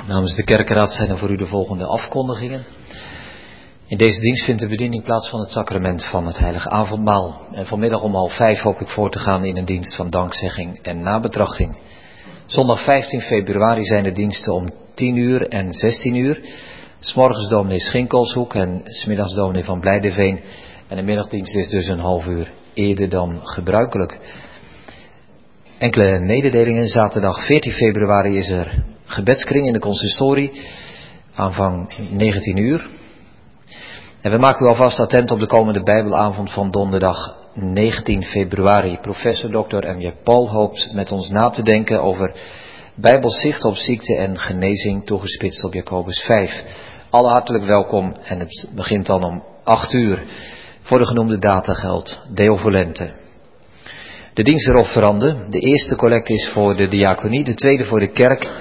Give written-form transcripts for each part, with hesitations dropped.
Namens de kerkenraad zijn er voor u de volgende afkondigingen. In deze dienst vindt de bediening plaats van het sacrament van het heilige avondmaal. En vanmiddag om 4:30 hoop ik voor te gaan in een dienst van dankzegging en nabetrachting. Zondag 15 februari zijn de diensten om 10 uur en 16 uur. 's Morgens dominee Schinkelshoek en 's middags dominee van Blijdeveen. En de middagdienst is dus een half uur eerder dan gebruikelijk. Enkele mededelingen. Zaterdag 14 februari is er gebedskring in de consistorie. Aanvang 19 uur. En we maken u alvast attent op de komende Bijbelavond van donderdag 19 februari. Professor Dr. M.J. Paul hoopt met ons na te denken over Bijbels zicht op ziekte en genezing, toegespitst op Jacobus 5. Alle hartelijk welkom en het begint dan om 8 uur. Voor de genoemde data geldt Deo volente. De dienstofferanden. De eerste collecte is voor de diaconie, de tweede voor de kerk.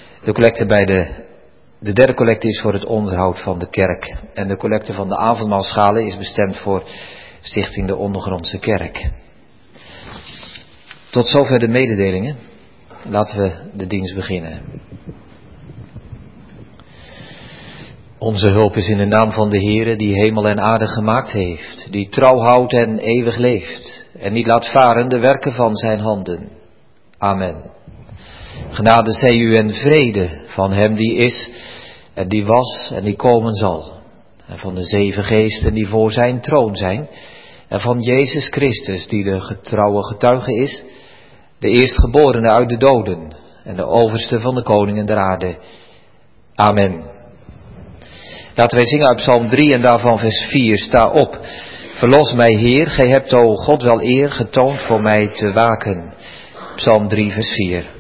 De derde collecte is voor het onderhoud van de kerk. En de collecte van de avondmaalschalen is bestemd voor Stichting de Ondergrondse Kerk. Tot zover de mededelingen. Laten we de dienst beginnen. Onze hulp is in de naam van de Heere die hemel en aarde gemaakt heeft, die trouw houdt en eeuwig leeft en niet laat varen de werken van zijn handen. Amen. Genade zij u en vrede van hem die is en die was en die komen zal. En van de 7 geesten die voor zijn troon zijn. En van Jezus Christus die de getrouwe getuige is. De eerstgeborene uit de doden en de overste van de koningen der aarde. Amen. Laten wij zingen uit Psalm 3 en daarvan vers 4. Sta op, verlos mij Heer, gij hebt o God wel eer getoond voor mij te waken. Psalm 3 vers 4.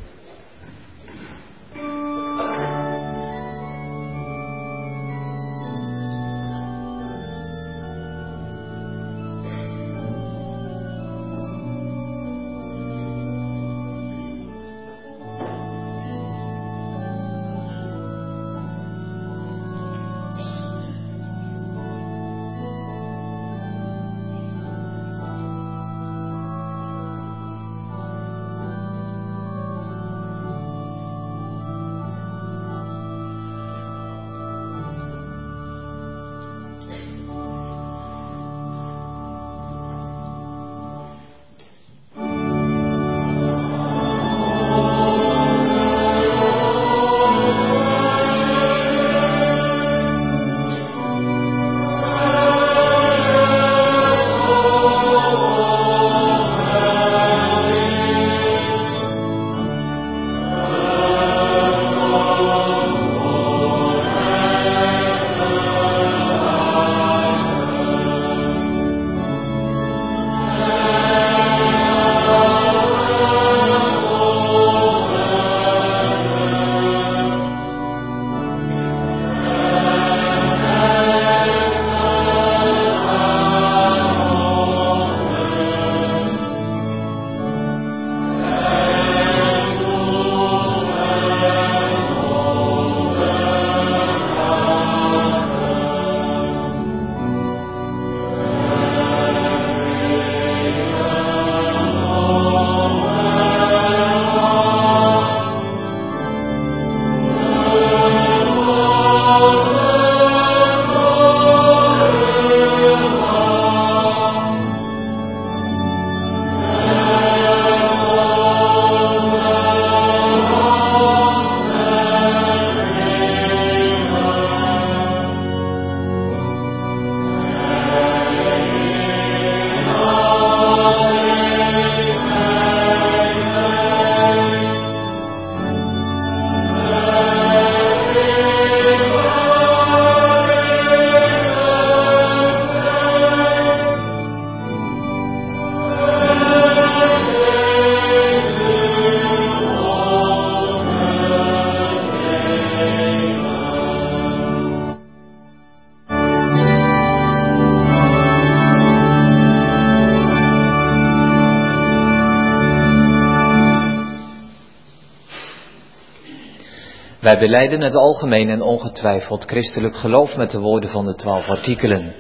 Wij belijden het algemeen en ongetwijfeld christelijk geloof met de woorden van de 12 artikelen.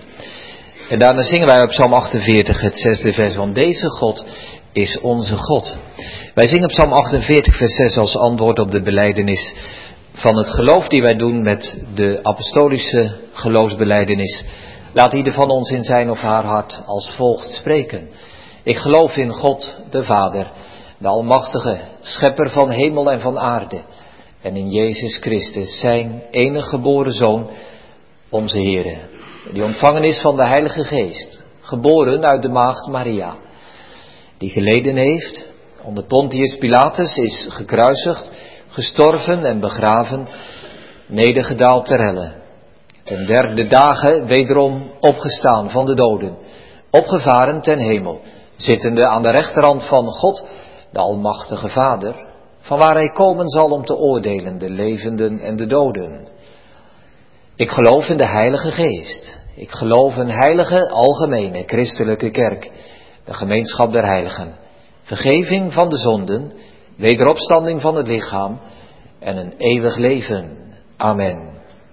En daarna zingen wij op Psalm 48 het 6e vers, want deze God is onze God. Wij zingen Psalm 48 vers 6 als antwoord op de belijdenis van het geloof die wij doen met de apostolische geloofsbelijdenis, laat ieder van ons in zijn of haar hart als volgt spreken. Ik geloof in God, de Vader, de Almachtige, Schepper van hemel en van aarde, en in Jezus Christus, zijn enige geboren Zoon, onze Heere, die ontvangen is van de Heilige Geest, geboren uit de maagd Maria, die geleden heeft, onder Pontius Pilatus is gekruisigd, gestorven en begraven, nedergedaald ter helle. Ten derde dagen wederom opgestaan van de doden, opgevaren ten hemel, zittende aan de rechterhand van God, de Almachtige Vader, van waar hij komen zal om te oordelen de levenden en de doden. Ik geloof in de Heilige Geest. Ik geloof een heilige, algemene, christelijke kerk, de gemeenschap der heiligen, vergeving van de zonden, wederopstanding van het lichaam en een eeuwig leven. Amen.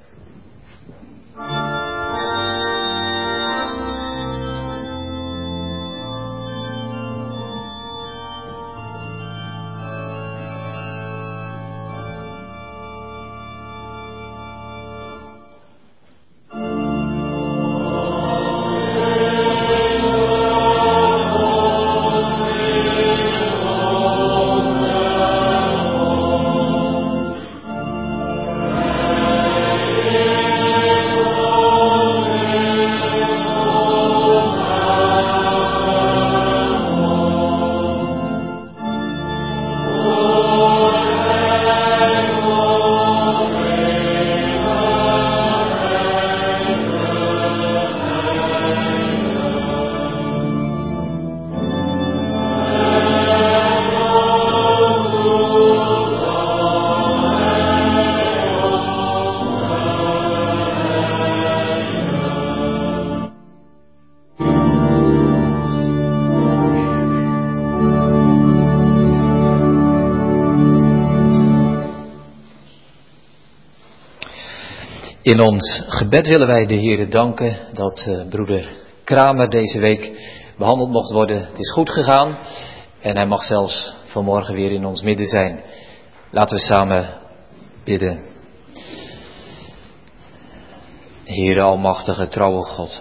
In ons gebed willen wij de Heere danken dat broeder Kramer deze week behandeld mocht worden. Het is goed gegaan en hij mag zelfs vanmorgen weer in ons midden zijn. Laten we samen bidden. Heere Almachtige, trouwe God.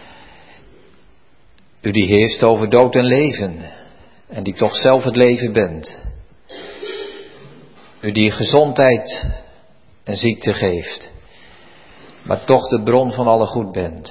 U die heerst over dood en leven en die toch zelf het leven bent. U die gezondheid en ziekte geeft, maar toch de bron van alle goed bent.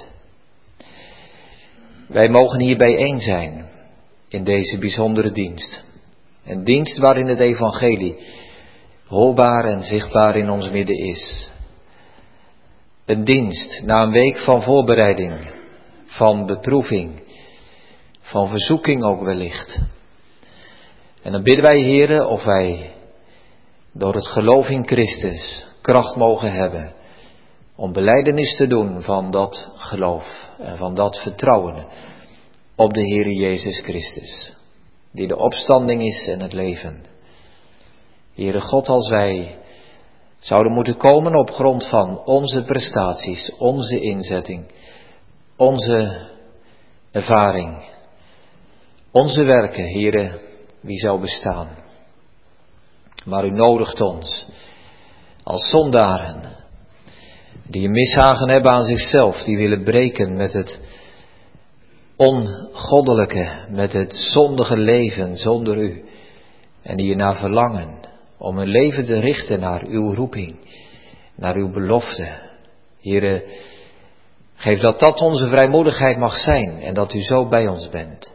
Wij mogen hier bijeen zijn in deze bijzondere dienst. Een dienst waarin het evangelie hoorbaar en zichtbaar in ons midden is. Een dienst na een week van voorbereiding, van beproeving, van verzoeking ook wellicht. En dan bidden wij, Heere, of wij door het geloof in Christus kracht mogen hebben om belijdenis te doen van dat geloof en van dat vertrouwen op de Heere Jezus Christus, die de opstanding is en het leven. Heere God, als wij zouden moeten komen op grond van onze prestaties, onze inzetting, onze ervaring, onze werken, Heere, wie zou bestaan? Maar u nodigt ons als zondaren, die een mishagen hebben aan zichzelf, die willen breken met het ongoddelijke, met het zondige leven zonder u. En die ernaar verlangen om hun leven te richten naar uw roeping, naar uw belofte. Heere, geef dat dat onze vrijmoedigheid mag zijn en dat u zo bij ons bent.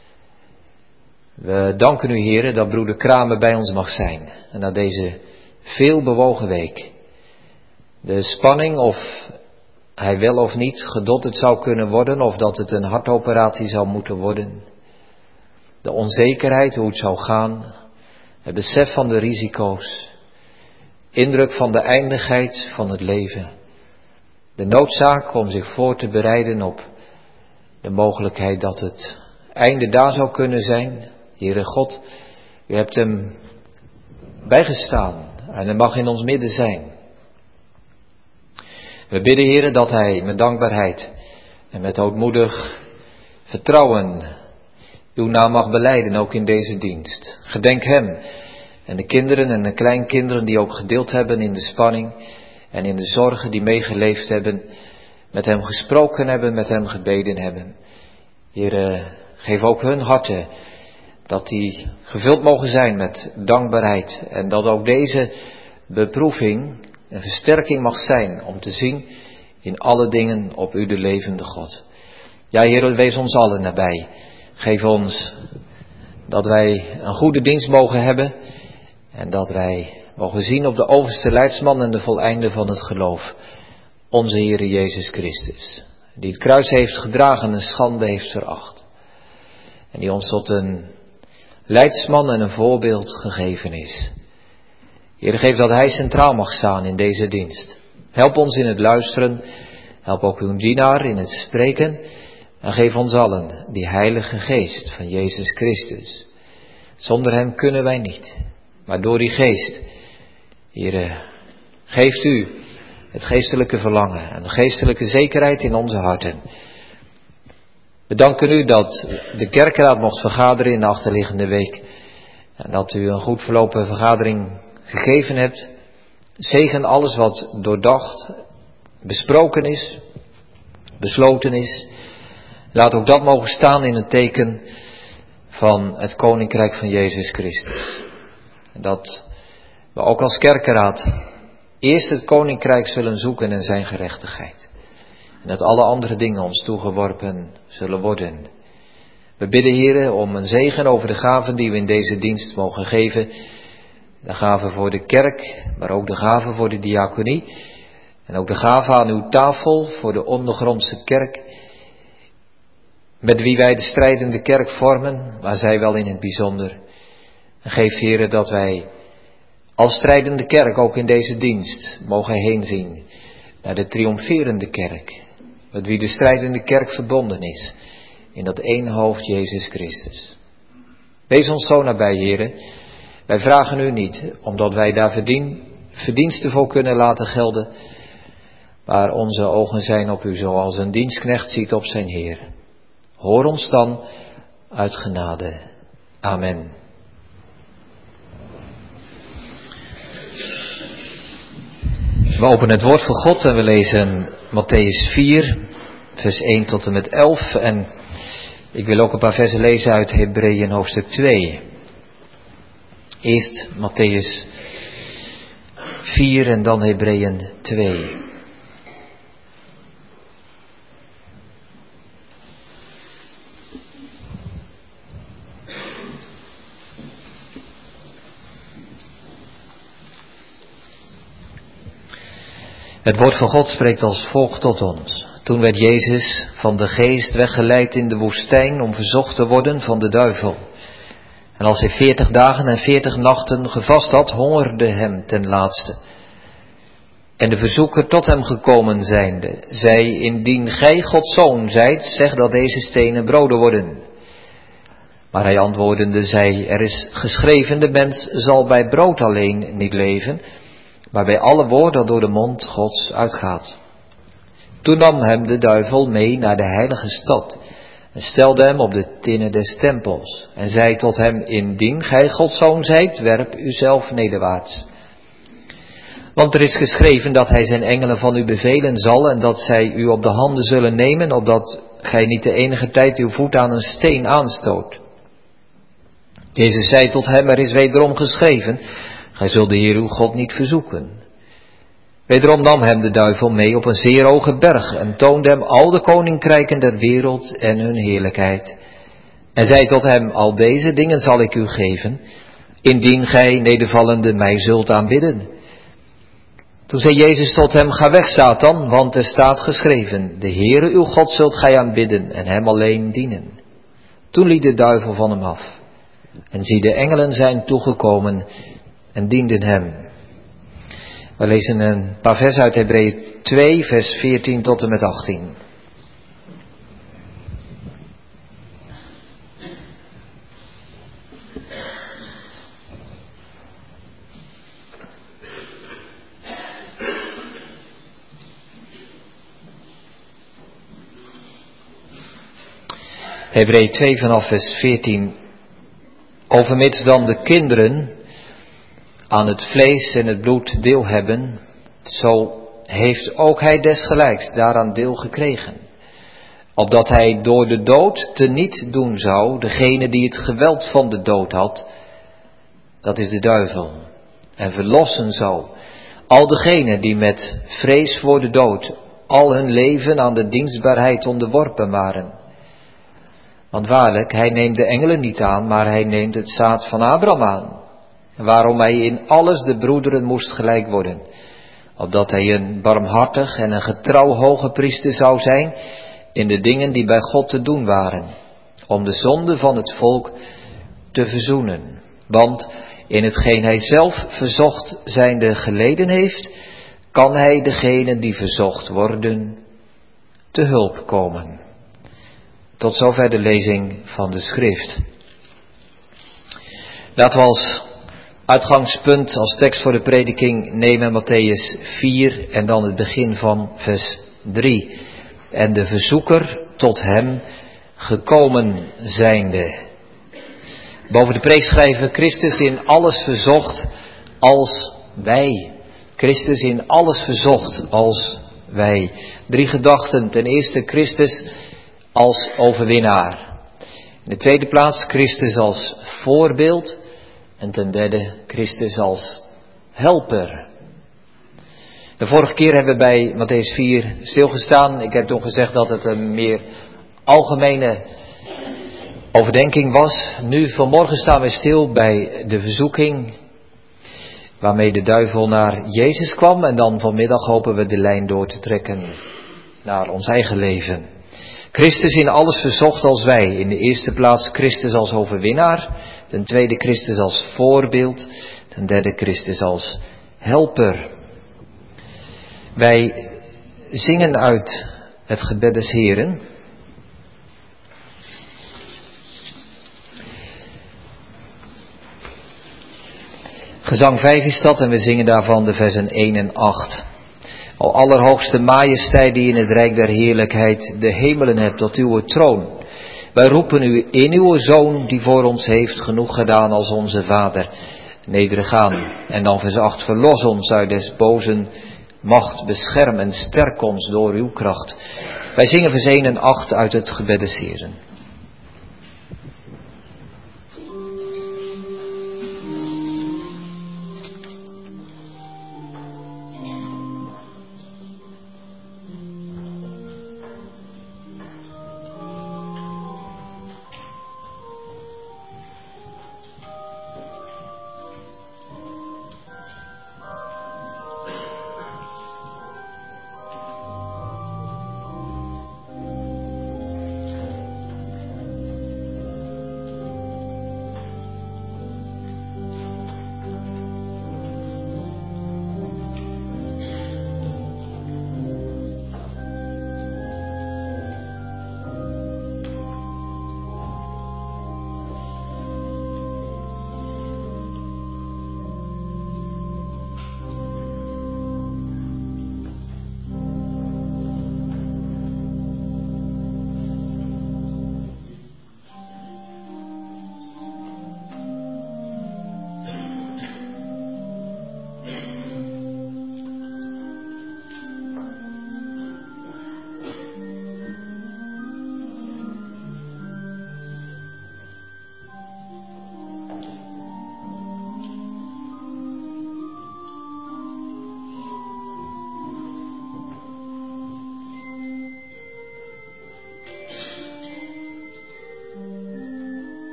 We danken u, Heere, dat broeder Kramer bij ons mag zijn. En na deze veel bewogen week, de spanning of hij wel of niet gedotterd zou kunnen worden, of dat het een hartoperatie zou moeten worden. De onzekerheid, hoe het zou gaan, het besef van de risico's, indruk van de eindigheid van het leven. De noodzaak om zich voor te bereiden op de mogelijkheid dat het einde daar zou kunnen zijn. Heere God, u hebt hem bijgestaan en hij mag in ons midden zijn. We bidden, Heere, dat hij met dankbaarheid en met ootmoedig vertrouwen uw naam mag belijden, ook in deze dienst. Gedenk hem En de kinderen en de kleinkinderen die ook gedeeld hebben in de spanning en in de zorgen, die meegeleefd hebben, met hem gesproken hebben, met hem gebeden hebben. Heere, geef ook hun harten dat die gevuld mogen zijn met dankbaarheid. En dat ook deze beproeving een versterking mag zijn om te zien in alle dingen op u de levende God. Ja, Heer, wees ons allen nabij. Geef ons dat wij een goede dienst mogen hebben en dat wij mogen zien op de overste leidsman en de voleinde van het geloof, onze Heere Jezus Christus, die het kruis heeft gedragen en schande heeft veracht. En die ons tot een leidsman en een voorbeeld gegeven is. Heer, geef dat Hij centraal mag staan in deze dienst. Help ons in het luisteren, help ook uw dienaar in het spreken en geef ons allen die Heilige Geest van Jezus Christus. Zonder Hem kunnen wij niet, maar door die Geest, Heer, geeft u het geestelijke verlangen en de geestelijke zekerheid in onze harten. We danken u dat de kerkraad mocht vergaderen in de achterliggende week en dat u een goed verlopen vergadering gegeven hebt. Zegen alles wat doordacht, besproken is, besloten is. Laat ook dat mogen staan in het teken van het Koninkrijk van Jezus Christus. En dat we ook als kerkraad eerst het Koninkrijk zullen zoeken en zijn gerechtigheid. En dat alle andere dingen ons toegeworpen zullen worden. We bidden, Heere, om een zegen over de gaven die we in deze dienst mogen geven. De gaven voor de kerk, maar ook de gaven voor de diaconie. En ook de gaven aan uw tafel voor de ondergrondse kerk. Met wie wij de strijdende kerk vormen, maar zij wel in het bijzonder. En geef, Heere, dat wij als strijdende kerk ook in deze dienst mogen heenzien naar de triomferende kerk. Met wie de strijdende kerk verbonden is in dat één hoofd Jezus Christus. Wees ons zo nabij, Heere. Wij vragen u niet, omdat wij daar verdiensten voor kunnen laten gelden. Maar onze ogen zijn op u, zoals een dienstknecht ziet op zijn Heer. Hoor ons dan uit genade. Amen. We openen het woord van God en we lezen Mattheüs 4, vers 1 tot en met 11. En ik wil ook een paar versen lezen uit Hebreeën hoofdstuk 2. Eerst Mattheüs 4 en dan Hebreeën 2. Het woord van God spreekt als volgt tot ons. Toen werd Jezus van de geest weggeleid in de woestijn om verzocht te worden van de duivel. En als hij 40 dagen en 40 nachten gevast had, hongerde hem ten laatste. En de verzoeker tot hem gekomen zijnde, zei: Indien gij Gods zoon zijt, zeg dat deze stenen broden worden. Maar hij antwoordende zei: Er is geschreven, de mens zal bij brood alleen niet leven, maar bij alle woord dat door de mond Gods uitgaat. Toen nam hem de duivel mee naar de heilige stad en stelde hem op de tinnen des tempels en zei tot hem: Indien gij Gods zoon zijt, werp uzelf nederwaarts. Want er is geschreven dat hij zijn engelen van u bevelen zal en dat zij u op de handen zullen nemen, opdat gij niet de enige tijd uw voet aan een steen aanstoot. Jezus zei tot hem: Er is wederom geschreven, gij zult de Heer uw God niet verzoeken. Wederom nam hem de duivel mee op een zeer hoge berg en toonde hem al de koninkrijken der wereld en hun heerlijkheid. En zei tot hem: Al deze dingen zal ik u geven, indien gij nedervallende mij zult aanbidden. Toen zei Jezus tot hem: Ga weg, Satan, want er staat geschreven: De Heere uw God zult gij aanbidden en hem alleen dienen. Toen liet de duivel van hem af. En zie, de engelen zijn toegekomen en dienden hem. We lezen een paar versen uit Hebreeën 2, vers 14 tot en met 18. Hebreeën 2 vanaf vers 14. Overmits dan de kinderen aan het vlees en het bloed deel hebben, zo heeft ook hij desgelijks daaraan deel gekregen. Opdat hij door de dood teniet doen zou degene die het geweld van de dood had, dat is de duivel, en verlossen zou al degenen die met vrees voor de dood al hun leven aan de dienstbaarheid onderworpen waren. Want waarlijk, hij neemt de engelen niet aan, maar hij neemt het zaad van Abraham aan. Waarom hij in alles de broederen moest gelijk worden. Opdat hij een barmhartig en een getrouw hoge priester zou zijn in de dingen die bij God te doen waren. Om de zonde van het volk te verzoenen. Want in hetgeen hij zelf verzocht zijnde geleden heeft, kan hij degenen die verzocht worden te hulp komen. Tot zover de lezing van de schrift. Laten we als uitgangspunt, als tekst voor de prediking nemen Mattheüs 4 en dan het begin van vers 3. En de verzoeker tot hem gekomen zijnde. Boven de preek schrijven Christus in alles verzocht als wij. Christus in alles verzocht als wij. 3 gedachten. Ten eerste Christus als overwinnaar. In de tweede plaats Christus als voorbeeld. En ten derde Christus als helper. De vorige keer hebben we bij Mattheüs 4 stilgestaan. Ik heb toen gezegd dat het een meer algemene overdenking was. Nu vanmorgen staan we stil bij de verzoeking waarmee de duivel naar Jezus kwam. En dan vanmiddag hopen we de lijn door te trekken naar ons eigen leven. Christus in alles verzocht als wij. In de eerste plaats Christus als overwinnaar. Ten tweede Christus als voorbeeld. Ten derde Christus als helper. Wij zingen uit het gebed des Heren. Gezang 5 is dat en we zingen daarvan de versen 1 en 8. O allerhoogste majesteit die in het rijk der heerlijkheid de hemelen hebt tot uw troon. Wij roepen u in uw Zoon die voor ons heeft genoeg gedaan als onze Vader. Nederig aan. En dan vers 8. Verlos ons uit des bozen macht, bescherm en sterk ons door uw kracht. Wij zingen vers 1 en 8 uit het gebed des Heren.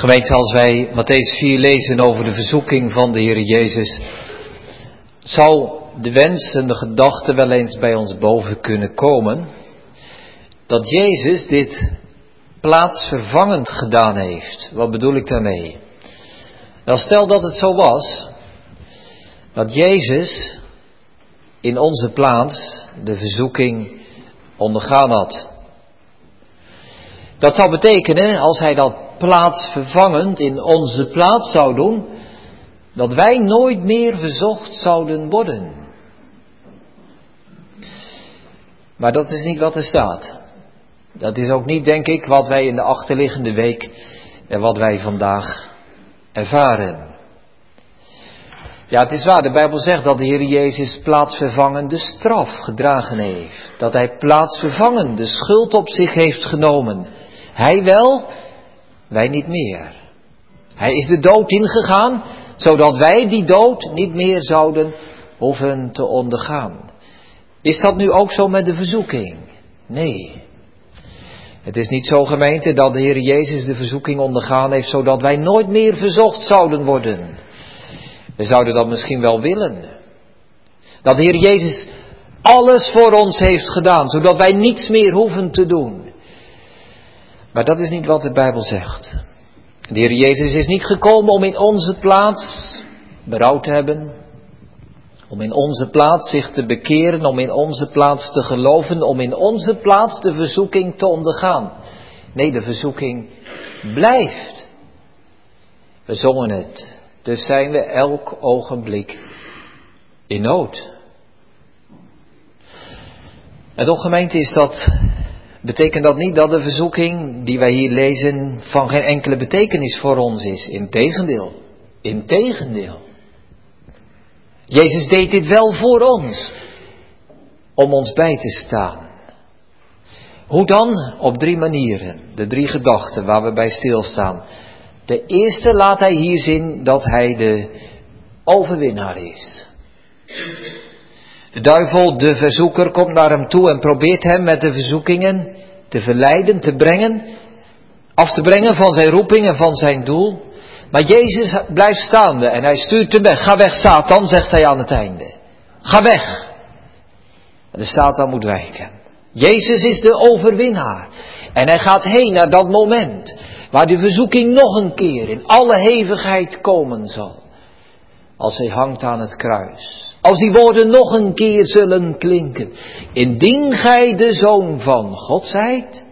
Gemeente, als wij Mattheüs 4 lezen over de verzoeking van de Heer Jezus, zou de wens en de gedachte wel eens bij ons boven kunnen komen dat Jezus dit plaatsvervangend gedaan heeft. Wat bedoel ik daarmee? Nou, stel dat het zo was, dat Jezus in onze plaats de verzoeking ondergaan had. Dat zou betekenen, als hij dat plaatsvervangend in onze plaats zou doen, dat wij nooit meer verzocht zouden worden. Maar dat is niet wat er staat. Dat is ook niet, denk ik, wat wij in de achterliggende week en wat wij vandaag ervaren. Ja, het is waar, de Bijbel zegt dat de Heer Jezus plaatsvervangend de straf gedragen heeft. Dat hij plaatsvervangend de schuld op zich heeft genomen. Hij wel, wij niet meer. Hij is de dood ingegaan, zodat wij die dood niet meer zouden hoeven te ondergaan. Is dat nu ook zo met de verzoeking? Nee. Het is niet zo, gemeente, dat de Heer Jezus de verzoeking ondergaan heeft, zodat wij nooit meer verzocht zouden worden. We zouden dat misschien wel willen. Dat de Heer Jezus alles voor ons heeft gedaan, zodat wij niets meer hoeven te doen. Maar dat is niet wat de Bijbel zegt. De Heer Jezus is niet gekomen om in onze plaats berouw te hebben. Om in onze plaats zich te bekeren, om in onze plaats te geloven, om in onze plaats de verzoeking te ondergaan. Nee, de verzoeking blijft. We zongen het. Dus zijn we elk ogenblik in nood. En toch, gemeente, betekent dat niet dat de verzoeking die wij hier lezen van geen enkele betekenis voor ons is. Integendeel. Integendeel. Jezus deed dit wel voor ons, om ons bij te staan. Hoe dan? Op 3 manieren. De 3 gedachten waar we bij stilstaan. De eerste laat hij hier zien dat hij de overwinnaar is. De duivel, de verzoeker, komt naar hem toe en probeert hem met de verzoekingen te verleiden, te brengen, af te brengen van zijn roeping en van zijn doel. Maar Jezus blijft staande en hij stuurt hem weg. Ga weg, Satan, zegt hij aan het einde. Ga weg. En de Satan moet wijken. Jezus is de overwinnaar. En hij gaat heen naar dat moment waar de verzoeking nog een keer in alle hevigheid komen zal. Als hij hangt aan het kruis. Als die woorden nog een keer zullen klinken. Indien gij de Zoon van God zijt.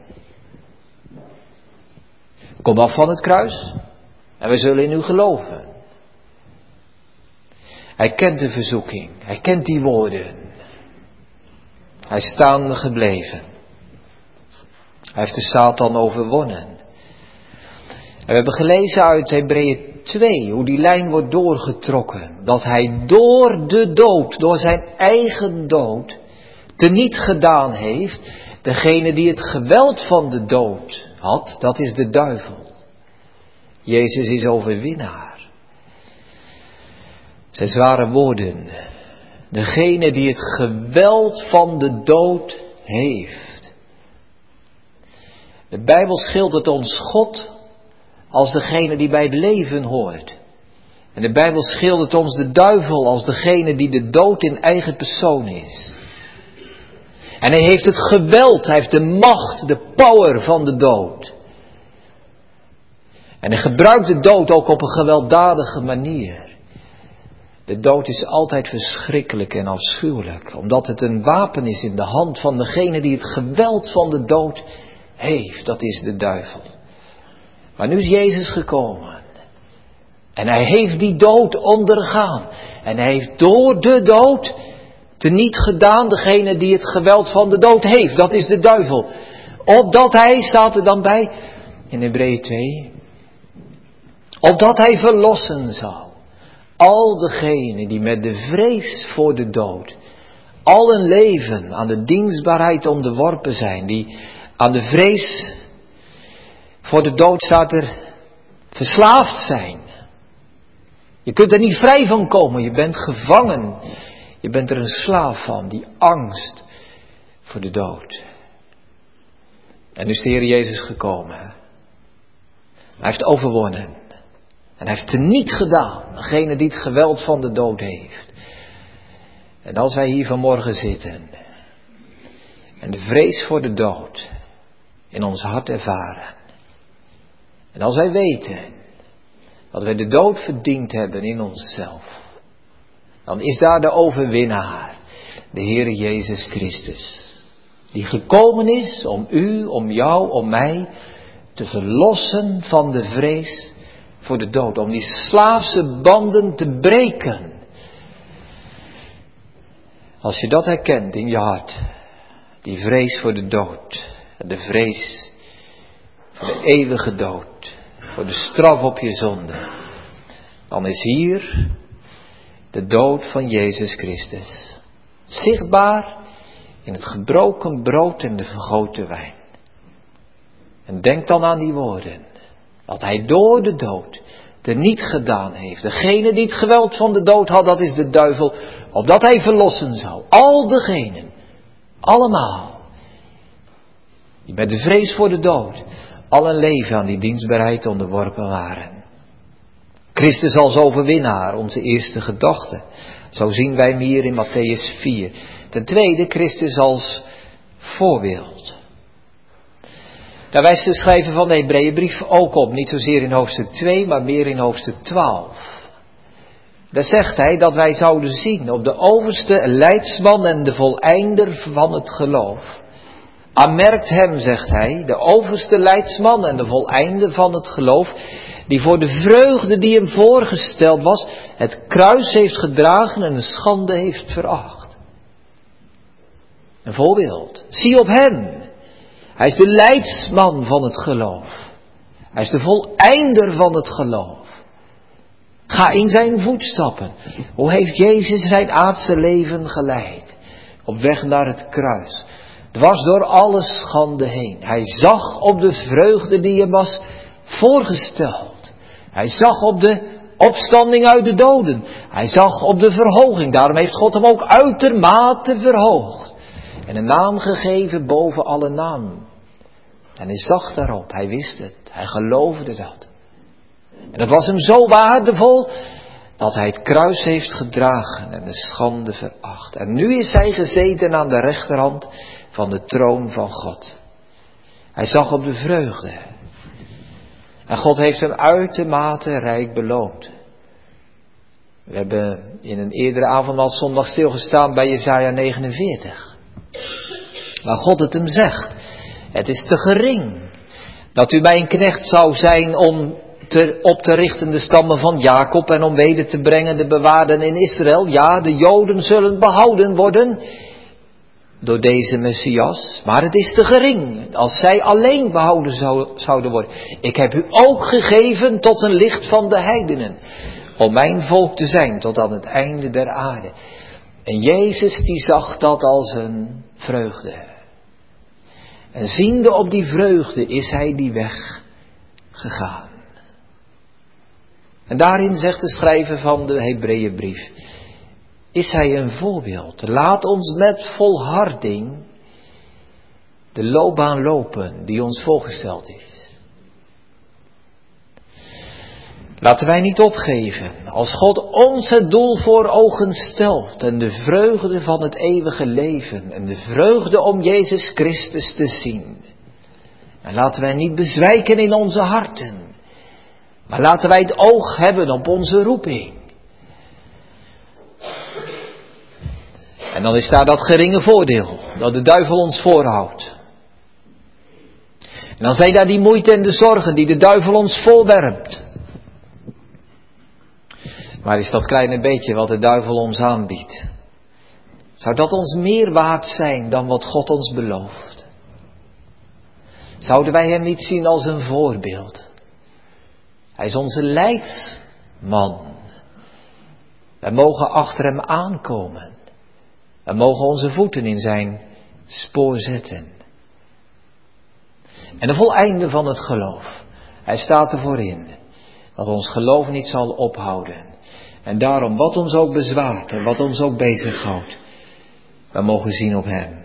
Kom af van het kruis. En we zullen in u geloven. Hij kent de verzoeking. Hij kent die woorden. Hij is staande gebleven. Hij heeft de Satan overwonnen. En we hebben gelezen uit Hebreeën 2 hoe die lijn wordt doorgetrokken. Dat hij door de dood, door zijn eigen dood, teniet gedaan heeft. Degene die het geweld van de dood had, dat is de duivel. Jezus is overwinnaar. Zijn zware woorden. Degene die het geweld van de dood heeft. De Bijbel schildert ons God als degene die bij het leven hoort. En de Bijbel schildert ons de duivel als degene die de dood in eigen persoon is. En hij heeft het geweld, hij heeft de macht, de power van de dood. En hij gebruikt de dood ook op een gewelddadige manier. De dood is altijd verschrikkelijk en afschuwelijk, omdat het een wapen is in de hand van degene die het geweld van de dood heeft. Dat is de duivel. Maar nu is Jezus gekomen. En hij heeft die dood ondergaan. En hij heeft door de dood teniet gedaan degene die het geweld van de dood heeft. Dat is de duivel. Opdat hij, staat er dan bij, in Hebreeën 2, opdat hij verlossen zal. Al degenen die met de vrees voor de dood, al hun leven aan de dienstbaarheid onderworpen zijn, die aan de vrees voor de dood, staat er, verslaafd zijn. Je kunt er niet vrij van komen, je bent gevangen. Je bent er een slaaf van, die angst voor de dood. En nu is de Heer Jezus gekomen. Hij heeft overwonnen. En hij heeft teniet gedaan, degene die het geweld van de dood heeft. En als wij hier vanmorgen zitten en de vrees voor de dood in ons hart ervaren. En als wij weten dat wij de dood verdiend hebben in onszelf, dan is daar de overwinnaar, de Heere Jezus Christus. Die gekomen is om u, om jou, om mij te verlossen van de vrees voor de dood. Om die slaafse banden te breken. Als je dat herkent in je hart, die vrees voor de dood, de vrees voor de eeuwige dood, voor de straf op je zonde, dan is hier de dood van Jezus Christus. Zichtbaar in het gebroken brood en de vergoten wijn. En denk dan aan die woorden, dat hij door de dood teniet gedaan heeft. Degene die het geweld van de dood had, dat is de duivel, opdat hij verlossen zou. Al degenen, allemaal, die met de vrees voor de dood al een leven aan die dienstbaarheid onderworpen waren. Christus als overwinnaar, onze eerste gedachte. Zo zien wij hem hier in Mattheüs 4. Ten tweede, Christus als voorbeeld. Daar wijst de schrijver van de Hebreeënbrief ook op. Niet zozeer in hoofdstuk 2, maar meer in hoofdstuk 12. Daar zegt hij dat wij zouden zien op de overste leidsman en de voleinder van het geloof. Aanmerkt hem, zegt hij, de overste leidsman en de voleinder van het geloof, die voor de vreugde die hem voorgesteld was, het kruis heeft gedragen en de schande heeft veracht. Een voorbeeld. Zie op hem. Hij is de leidsman van het geloof. Hij is de voleinder van het geloof. Ga in zijn voetstappen. Hoe heeft Jezus zijn aardse leven geleid? Op weg naar het kruis. Dwars door alle schande heen. Hij zag op de vreugde die hem was voorgesteld. Hij zag op de opstanding uit de doden. Hij zag op de verhoging. Daarom heeft God hem ook uitermate verhoogd. En een naam gegeven boven alle naam. En hij zag daarop. Hij wist het. Hij geloofde dat. En dat was hem zo waardevol dat hij het kruis heeft gedragen en de schande veracht. En nu is hij gezeten aan de rechterhand van de troon van God. Hij zag op de vreugde. En God heeft hem uitermate rijk beloond. We hebben in een eerdere avondmaalszondag stilgestaan bij Jesaja 49. Waar God het hem zegt. Het is te gering dat u mij een knecht zou zijn om op te richten de stammen van Jacob en om weder te brengen de bewaarden in Israël. Ja, de Joden zullen behouden worden door deze Messias, maar het is te gering als zij alleen behouden zouden worden. Ik heb u ook gegeven tot een licht van de heidenen, om mijn volk te zijn tot aan het einde der aarde. En Jezus die zag dat als een vreugde. En ziende op die vreugde is hij die weg gegaan. En daarin zegt de schrijver van de Hebreeënbrief, is hij een voorbeeld. Laat ons met volharding de loopbaan lopen die ons voorgesteld is. Laten wij niet opgeven als God ons het doel voor ogen stelt en de vreugde van het eeuwige leven en de vreugde om Jezus Christus te zien. En laten wij niet bezwijken in onze harten, maar laten wij het oog hebben op onze roeping. En dan is daar dat geringe voordeel dat de duivel ons voorhoudt. En dan zijn daar die moeite en de zorgen die de duivel ons voorwerpt. Maar is dat kleine beetje wat de duivel ons aanbiedt, zou dat ons meer waard zijn dan wat God ons belooft? Zouden wij hem niet zien als een voorbeeld? Hij is onze leidsman. Wij mogen achter hem aankomen. Wij mogen onze voeten in zijn spoor zetten. En de voleinde van het geloof. Hij staat ervoor in dat ons geloof niet zal ophouden. En daarom, wat ons ook bezwaart en wat ons ook bezighoudt, wij mogen zien op hem.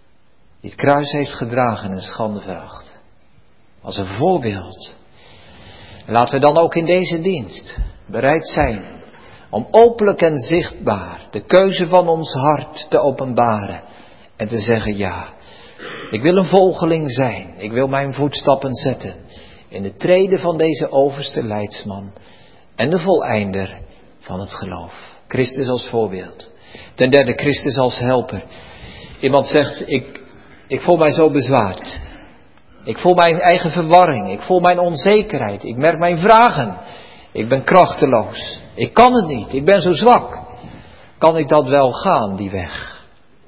Die het kruis heeft gedragen en schande veracht. Als een voorbeeld. En laten we dan ook in deze dienst bereid zijn om openlijk en zichtbaar de keuze van ons hart te openbaren. En te zeggen, ja, ik wil een volgeling zijn. Ik wil mijn voetstappen zetten in de treden van deze overste leidsman en de voleinder van het geloof. Christus als voorbeeld. Ten derde, Christus als helper. Iemand zegt, ik voel mij zo bezwaard. Ik voel mijn eigen verwarring. Ik voel mijn onzekerheid. Ik merk mijn vragen. Ik ben krachteloos. Ik kan het niet. Ik ben zo zwak. Kan ik dat wel gaan, die weg?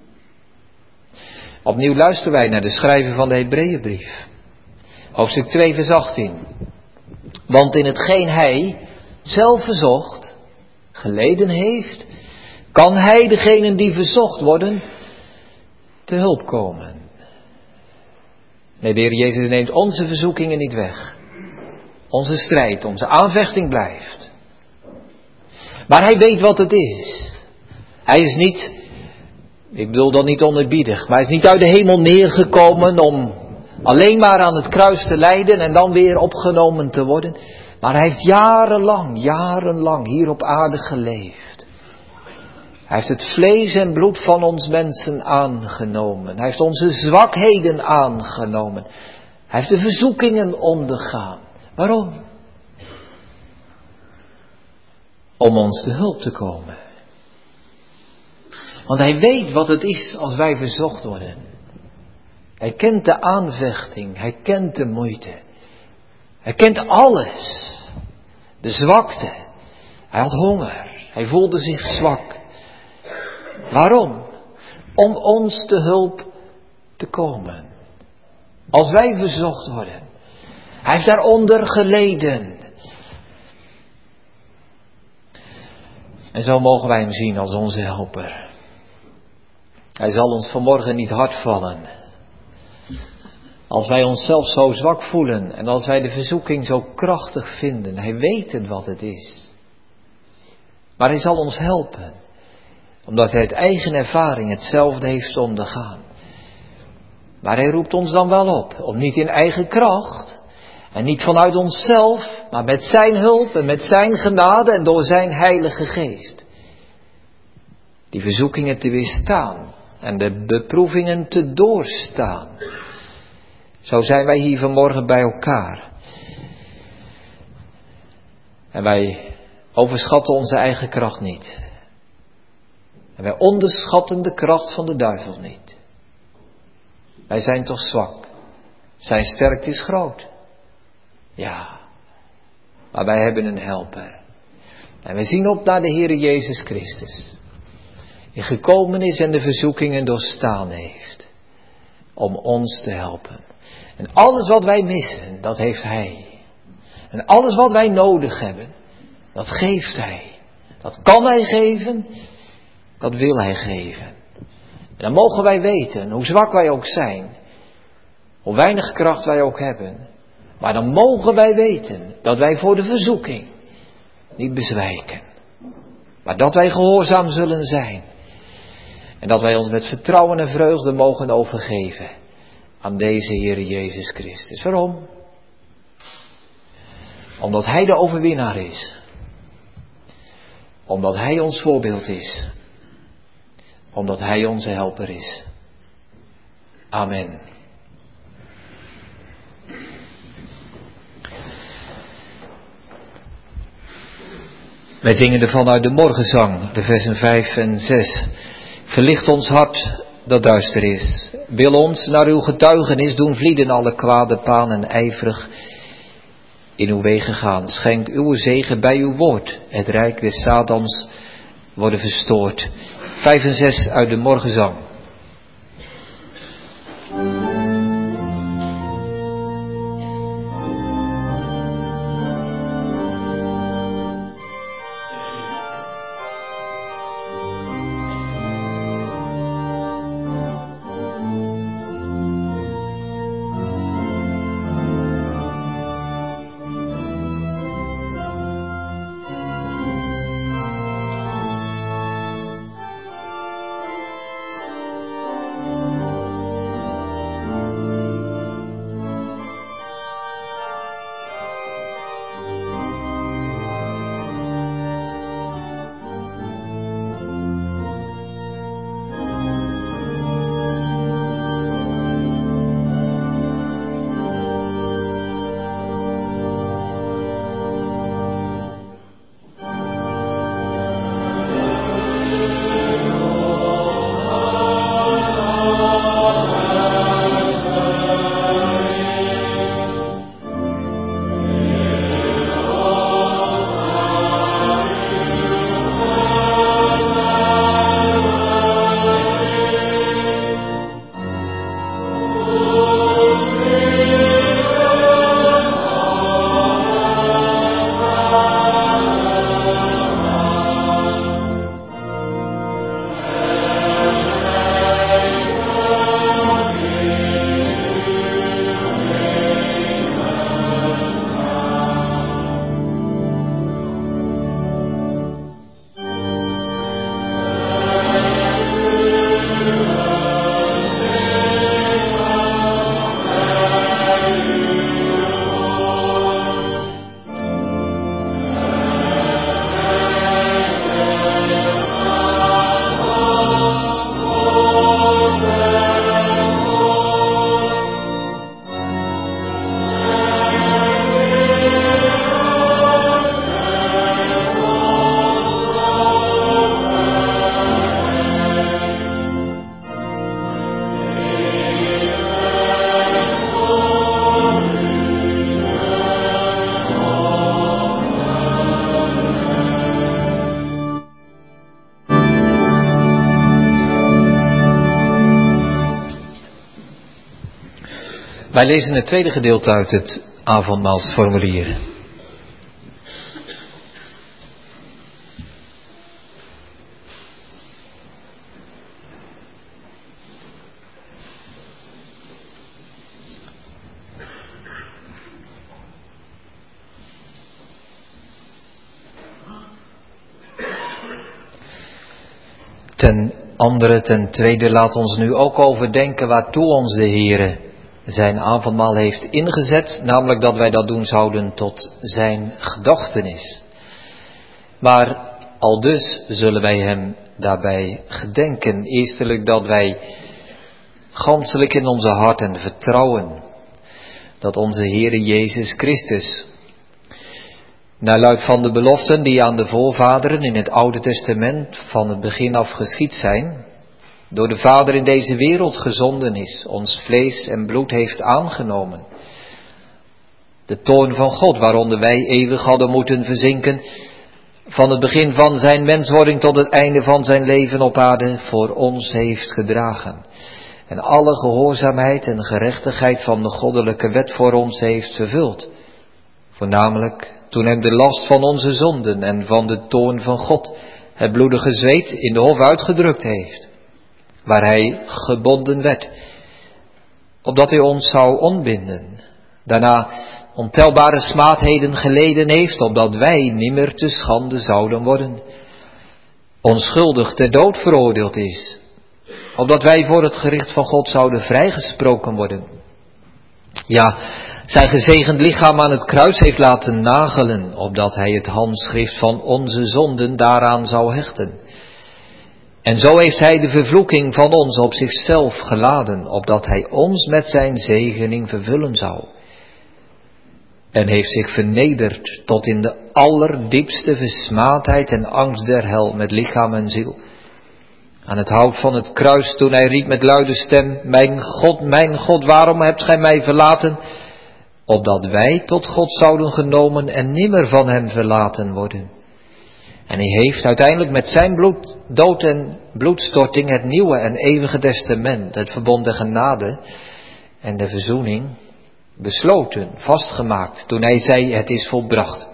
Opnieuw luisteren wij naar de schrijver van de Hebreeënbrief. Hoofdstuk 2 vers 18. Want in hetgeen hij zelf verzocht, geleden heeft, kan hij degenen die verzocht worden te hulp komen. Nee, de Heer Jezus neemt onze verzoekingen niet weg. Onze strijd, onze aanvechting blijft. Maar hij weet wat het is. Hij is niet, ik bedoel dat niet onerbiedig, maar hij is niet uit de hemel neergekomen om alleen maar aan het kruis te lijden en dan weer opgenomen te worden. Maar hij heeft jarenlang hier op aarde geleefd. Hij heeft het vlees en bloed van ons mensen aangenomen. Hij heeft onze zwakheden aangenomen. Hij heeft de verzoekingen ondergaan. Waarom? Om ons te hulp te komen. Want hij weet wat het is als wij verzocht worden. Hij kent de aanvechting. Hij kent de moeite. Hij kent alles. De zwakte. Hij had honger. Hij voelde zich zwak. Waarom? Om ons te hulp te komen. Als wij verzocht worden. Hij heeft daaronder geleden. En zo mogen wij hem zien als onze helper. Hij zal ons vanmorgen niet hard vallen. Als wij onszelf zo zwak voelen en als wij de verzoeking zo krachtig vinden. Hij weet het wat het is. Maar hij zal ons helpen. Omdat hij uit eigen ervaring hetzelfde heeft ondergaan. Maar hij roept ons dan wel op. Om niet in eigen kracht. En niet vanuit onszelf. Maar met zijn hulp en met zijn genade en door zijn heilige geest. Die verzoekingen te weerstaan. En de beproevingen te doorstaan. Zo zijn wij hier vanmorgen bij elkaar. En wij overschatten onze eigen kracht niet. En wij onderschatten de kracht van de duivel niet. Wij zijn toch zwak. Zijn sterkte is groot. Ja. Maar wij hebben een helper. En wij zien op naar de Heere Jezus Christus. Die gekomen is en de verzoekingen doorstaan heeft. Om ons te helpen. En alles wat wij missen, dat heeft Hij. En alles wat wij nodig hebben, dat geeft Hij. Dat kan Hij geven. Dat wil Hij geven. En dan mogen wij weten, hoe zwak wij ook zijn. Hoe weinig kracht wij ook hebben. Maar dan mogen wij weten dat wij voor de verzoeking niet bezwijken. Maar dat wij gehoorzaam zullen zijn. En dat wij ons met vertrouwen en vreugde mogen overgeven aan deze Heere Jezus Christus. Waarom? Omdat Hij de overwinnaar is. Omdat Hij ons voorbeeld is. Omdat Hij onze helper is. Amen. Wij zingen ervan uit de morgenzang, de versen 5 en 6. Verlicht ons hart dat duister is. Wil ons naar uw getuigenis doen vlieden alle kwade paan en ijverig in uw wegen gaan. Schenk uw zegen bij uw woord. Het rijk des Satans worden verstoord. 5 en 6 uit de morgenzang. Wij lezen het tweede gedeelte uit het avondmaalsformulier. Ten tweede, laat ons nu ook overdenken waartoe ons de Heere zijn avondmaal heeft ingezet, namelijk dat wij dat doen zouden tot zijn gedachtenis. Maar aldus zullen wij hem daarbij gedenken, eerstelijk dat wij ganselijk in onze harten vertrouwen dat onze Heere Jezus Christus, naar luid van de beloften die aan de voorvaderen in het Oude Testament van het begin af geschied zijn, door de Vader in deze wereld gezonden is, ons vlees en bloed heeft aangenomen. De toorn van God waaronder wij eeuwig hadden moeten verzinken, van het begin van zijn menswording tot het einde van zijn leven op aarde, voor ons heeft gedragen. En alle gehoorzaamheid en gerechtigheid van de goddelijke wet voor ons heeft vervuld. Voornamelijk toen hem de last van onze zonden en van de toorn van God het bloedige zweet in de hof uitgedrukt heeft, waar hij gebonden werd, opdat hij ons zou ontbinden. Daarna ontelbare smaadheden geleden heeft, opdat wij nimmer te schande zouden worden. Onschuldig ter dood veroordeeld is, opdat wij voor het gericht van God zouden vrijgesproken worden. Ja, zijn gezegend lichaam aan het kruis heeft laten nagelen, opdat hij het handschrift van onze zonden daaraan zou hechten. En zo heeft hij de vervloeking van ons op zichzelf geladen, opdat hij ons met zijn zegening vervullen zou. En heeft zich vernederd tot in de allerdiepste versmaadheid en angst der hel met lichaam en ziel. Aan het hout van het kruis toen hij riep met luide stem, mijn God, waarom hebt gij mij verlaten? Opdat wij tot God zouden genomen en nimmer van hem verlaten worden. En hij heeft uiteindelijk met zijn bloed, dood en bloedstorting het nieuwe en eeuwige testament, het verbond der genade en de verzoening, besloten, vastgemaakt, toen hij zei, het is volbracht.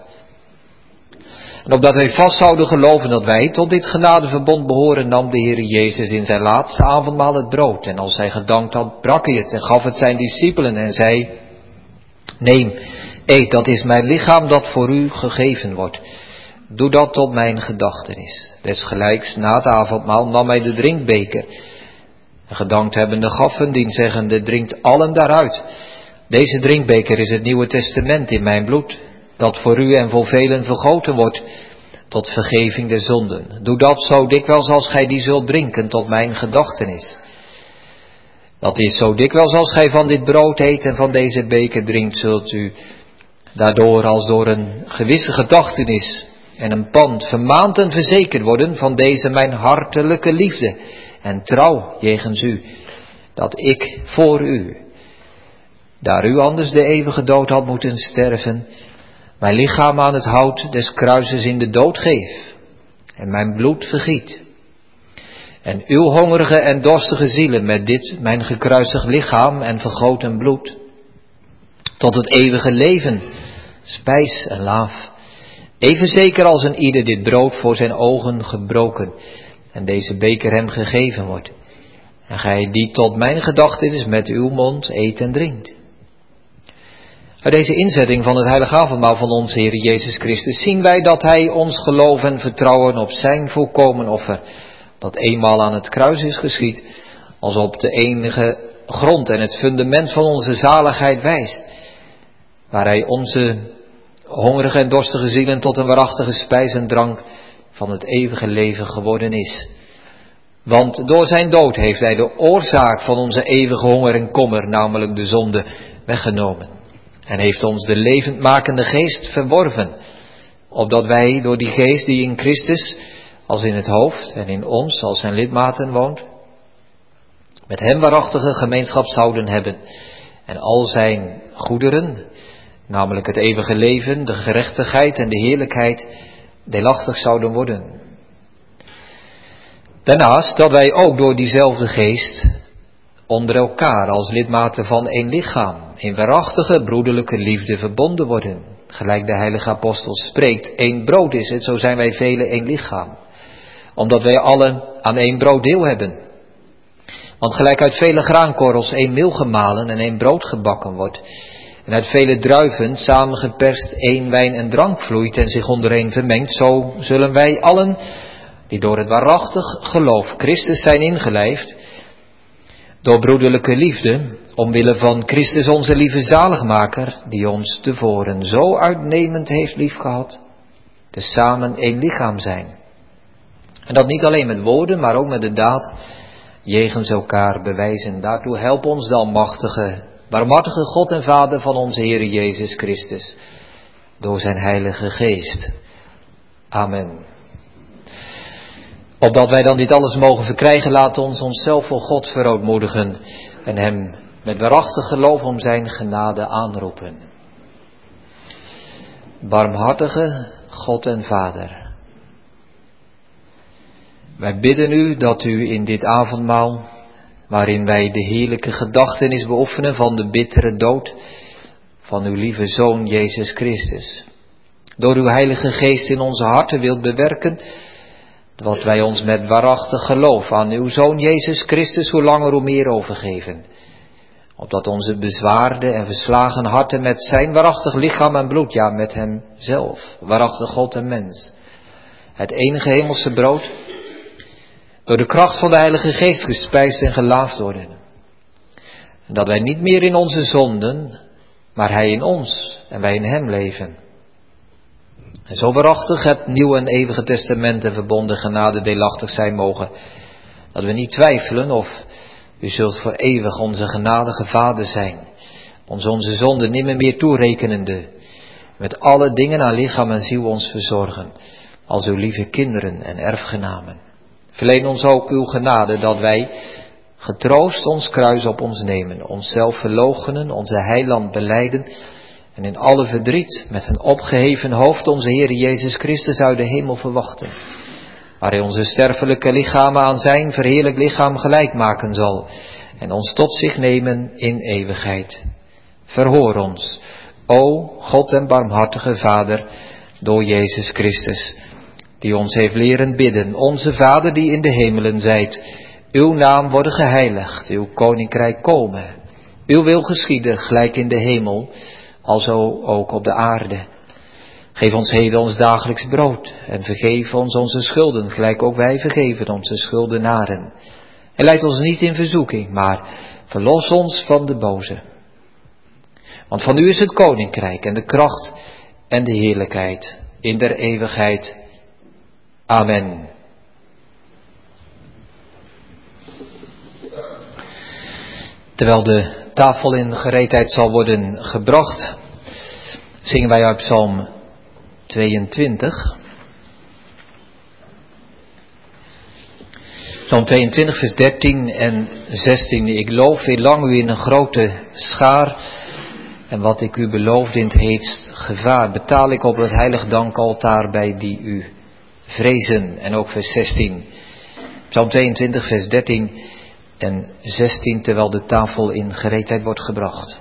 En opdat wij vast zouden geloven dat wij tot dit genadeverbond behoren, nam de Heer Jezus in zijn laatste avondmaal het brood. En als hij gedankt had, brak hij het en gaf het zijn discipelen en zei, neem, eet, dat is mijn lichaam dat voor u gegeven wordt. Doe dat tot mijn gedachtenis. Desgelijks na het avondmaal nam hij de drinkbeker. En gedankt hebbende gaf hem dien zeggende, drinkt allen daaruit. Deze drinkbeker is het Nieuwe Testament in mijn bloed, dat voor u en voor velen vergoten wordt, tot vergeving der zonden. Doe dat zo dikwijls als gij die zult drinken, tot mijn gedachtenis. Dat is zo dikwijls als gij van dit brood eet en van deze beker drinkt, zult u daardoor als door een gewisse gedachtenis en een pand vermaand en verzekerd worden van deze mijn hartelijke liefde en trouw jegens u, dat ik voor u, daar u anders de eeuwige dood had moeten sterven, mijn lichaam aan het hout des kruises in de dood geef en mijn bloed vergiet. En uw hongerige en dorstige zielen met dit mijn gekruisigd lichaam en vergoten bloed tot het eeuwige leven spijs en laaf. Even zeker als een ieder dit brood voor zijn ogen gebroken en deze beker hem gegeven wordt. En gij die tot mijn gedachtenis met uw mond eet en drinkt. Uit deze inzetting van het heilige avondmaal van onze Heer Jezus Christus zien wij dat hij ons geloof en vertrouwen op zijn volkomen offer, dat eenmaal aan het kruis is geschied, als op de enige grond en het fundament van onze zaligheid wijst, waar hij onze hongerige en dorstige zielen tot een waarachtige spijs en drank van het eeuwige leven geworden is. Want door zijn dood heeft hij de oorzaak van onze eeuwige honger en kommer, namelijk de zonde, weggenomen. En heeft ons de levendmakende geest verworven, opdat wij door die geest die in Christus als in het hoofd en in ons als zijn lidmaten woont, met hem waarachtige gemeenschap zouden hebben en al zijn goederen, namelijk het eeuwige leven, de gerechtigheid en de heerlijkheid, deelachtig zouden worden. Daarnaast dat wij ook door diezelfde geest onder elkaar als lidmaten van één lichaam, in waarachtige broederlijke liefde verbonden worden. Gelijk de heilige apostel spreekt, één brood is het, zo zijn wij velen één lichaam. Omdat wij allen aan één brood deel hebben. Want gelijk uit vele graankorrels één meel gemalen en één brood gebakken wordt, en uit vele druiven samengeperst één wijn en drank vloeit en zich ondereen vermengt, zo zullen wij allen, die door het waarachtig geloof Christus zijn ingelijfd, door broederlijke liefde, omwille van Christus onze lieve zaligmaker, die ons tevoren zo uitnemend heeft liefgehad, tezamen één lichaam zijn. En dat niet alleen met woorden, maar ook met de daad, jegens elkaar bewijzen. Daartoe help ons de almachtige, barmhartige God en Vader van onze Heer Jezus Christus, door zijn Heilige Geest. Amen. Opdat wij dan dit alles mogen verkrijgen, laat ons onszelf voor God verootmoedigen en hem met waarachtig geloof om zijn genade aanroepen. Barmhartige God en Vader, wij bidden u dat u in dit avondmaal, waarin wij de heerlijke gedachtenis beoefenen van de bittere dood van uw lieve Zoon Jezus Christus, door uw Heilige Geest in onze harten wilt bewerken, wat wij ons met waarachtig geloof aan uw Zoon Jezus Christus hoe langer hoe meer overgeven, opdat onze bezwaarde en verslagen harten met zijn waarachtig lichaam en bloed, ja met hem zelf, waarachtig God en mens, het enige hemelse brood, door de kracht van de Heilige Geest gespijsd en gelaafd worden. En dat wij niet meer in onze zonden, maar hij in ons en wij in hem leven. En zo waarachtig het Nieuwe en Eeuwige Testament en verbonden genade deelachtig zijn mogen, dat we niet twijfelen of u zult voor eeuwig onze genadige Vader zijn, ons onze zonden nimmer meer toerekenende, met alle dingen aan lichaam en ziel ons verzorgen, als uw lieve kinderen en erfgenamen. Verleen ons ook uw genade, dat wij getroost ons kruis op ons nemen, onszelf verloochenen, onze heiland belijden en in alle verdriet met een opgeheven hoofd onze Heer Jezus Christus uit de hemel verwachten, waar hij onze sterfelijke lichamen aan zijn verheerlijk lichaam gelijk maken zal en ons tot zich nemen in eeuwigheid. Verhoor ons, o God en barmhartige Vader, door Jezus Christus, die ons heeft leren bidden, onze Vader die in de hemelen zijt, uw naam worden geheiligd, uw koninkrijk komen, uw wil geschieden, gelijk in de hemel, alzo ook op de aarde. Geef ons heden ons dagelijks brood en vergeef ons onze schulden, gelijk ook wij vergeven onze schuldenaren. En leid ons niet in verzoeking, maar verlos ons van de boze. Want van u is het koninkrijk en de kracht en de heerlijkheid in der eeuwigheid. Amen. Terwijl de tafel in gereedheid zal worden gebracht, zingen wij uit Psalm 22. Psalm 22 vers 13 en 16. Ik loof weer lang u in een grote schaar, en wat ik u beloofde in het heetst gevaar, betaal ik op het heilig dankaltaar bij die u vrezen. En ook vers 16. Psalm 22 vers 13 en 16, terwijl de tafel in gereedheid wordt gebracht.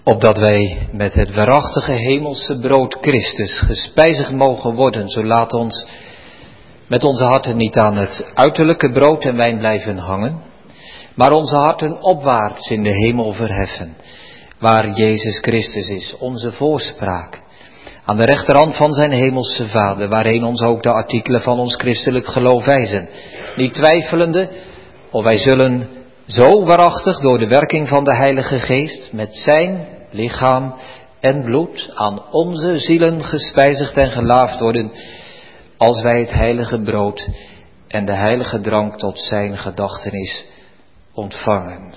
opdat wij met het waarachtige hemelse brood Christus gespijzigd mogen worden, zo laat ons met onze harten niet aan het uiterlijke brood en wijn blijven hangen, maar onze harten opwaarts in de hemel verheffen, waar Jezus Christus is, onze voorspraak, aan de rechterhand van zijn hemelse Vader, waarheen ons ook de artikelen van ons christelijk geloof wijzen, niet twijfelende of wij zullen zo waarachtig door de werking van de Heilige Geest met zijn lichaam en bloed aan onze zielen gespijzigd en gelaafd worden, als wij het heilige brood en de heilige drank tot zijn gedachtenis ontvangen.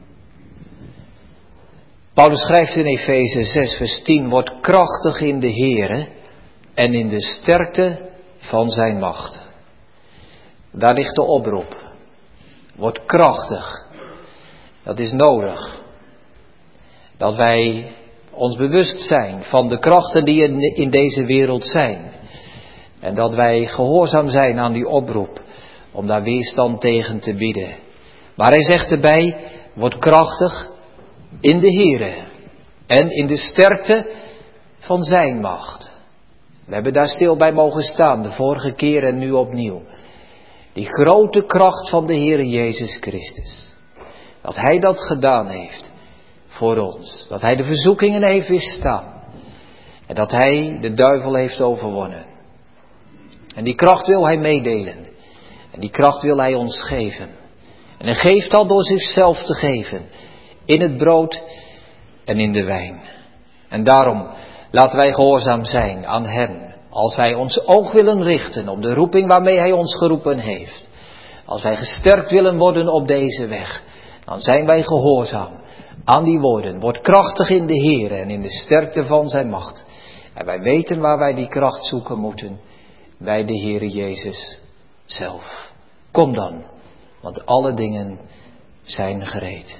Paulus schrijft in Efeze 6 vers 10, wordt krachtig in de Here en in de sterkte van zijn macht. Daar ligt de oproep. Word krachtig. Dat is nodig. Dat wij ons bewust zijn van de krachten die in deze wereld zijn. En dat wij gehoorzaam zijn aan die oproep om daar weerstand tegen te bieden. Maar hij zegt erbij, word krachtig in de Here en in de sterkte van zijn macht. We hebben daar stil bij mogen staan, de vorige keer en nu opnieuw. Die grote kracht van de Heere Jezus Christus. Dat hij dat gedaan heeft voor ons. Dat hij de verzoekingen heeft weerstaan. En dat hij de duivel heeft overwonnen. En die kracht wil hij meedelen. En die kracht wil hij ons geven. En hij geeft dat door zichzelf te geven. In het brood en in de wijn. En daarom laten wij gehoorzaam zijn aan hem. Als wij ons oog willen richten op de roeping waarmee hij ons geroepen heeft. Als wij gesterkt willen worden op deze weg. Dan zijn wij gehoorzaam aan die woorden. Word krachtig in de Heer en in de sterkte van zijn macht. En wij weten waar wij die kracht zoeken moeten. Bij de Heere Jezus zelf. Kom dan, want alle dingen zijn gereed.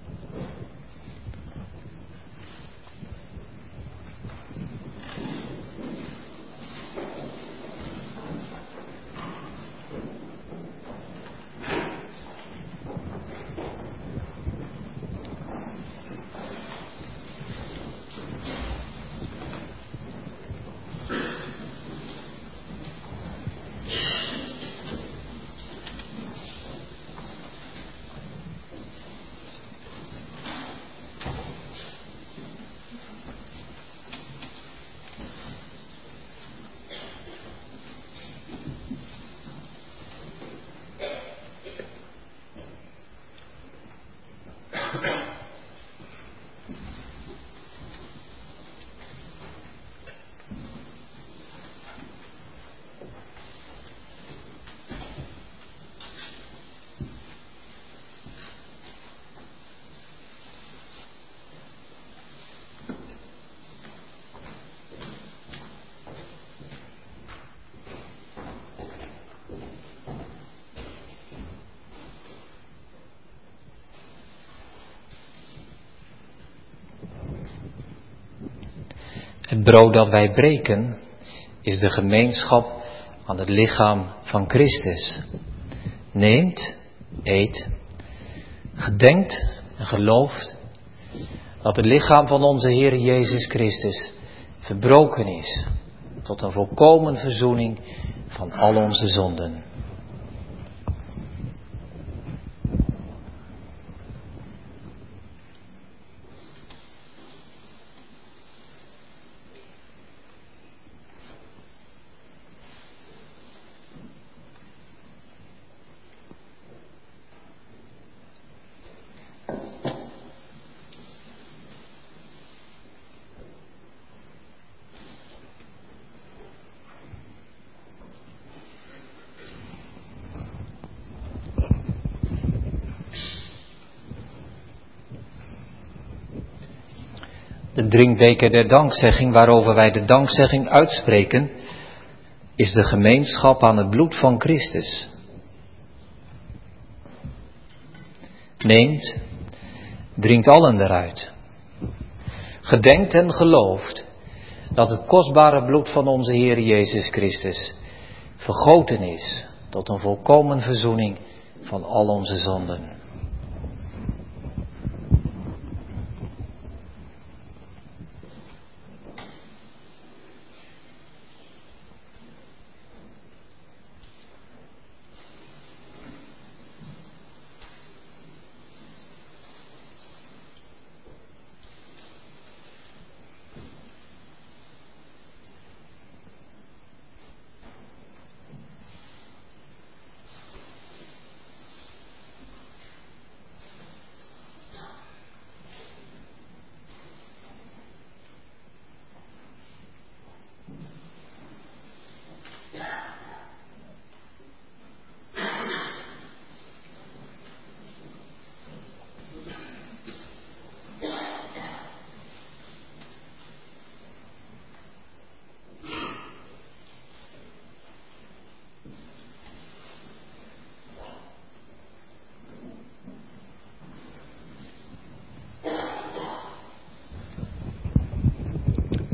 Het brood dat wij breken is de gemeenschap aan het lichaam van Christus. Neemt, eet, gedenkt en gelooft dat het lichaam van onze Heer Jezus Christus verbroken is tot een volkomen verzoening van al onze zonden. De drinkbeker der dankzegging, waarover wij de dankzegging uitspreken, is de gemeenschap aan het bloed van Christus. Neemt, drinkt allen eruit. Gedenkt en gelooft dat het kostbare bloed van onze Heer Jezus Christus vergoten is tot een volkomen verzoening van al onze zonden.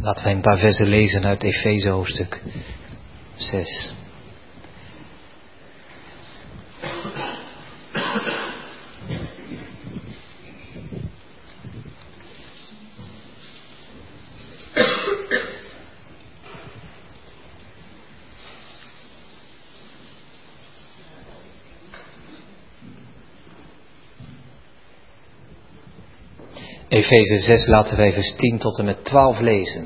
Laten wij een paar versen lezen uit Efeze hoofdstuk 6. Efeze 6 laten wij vers 10 tot en met 12 lezen.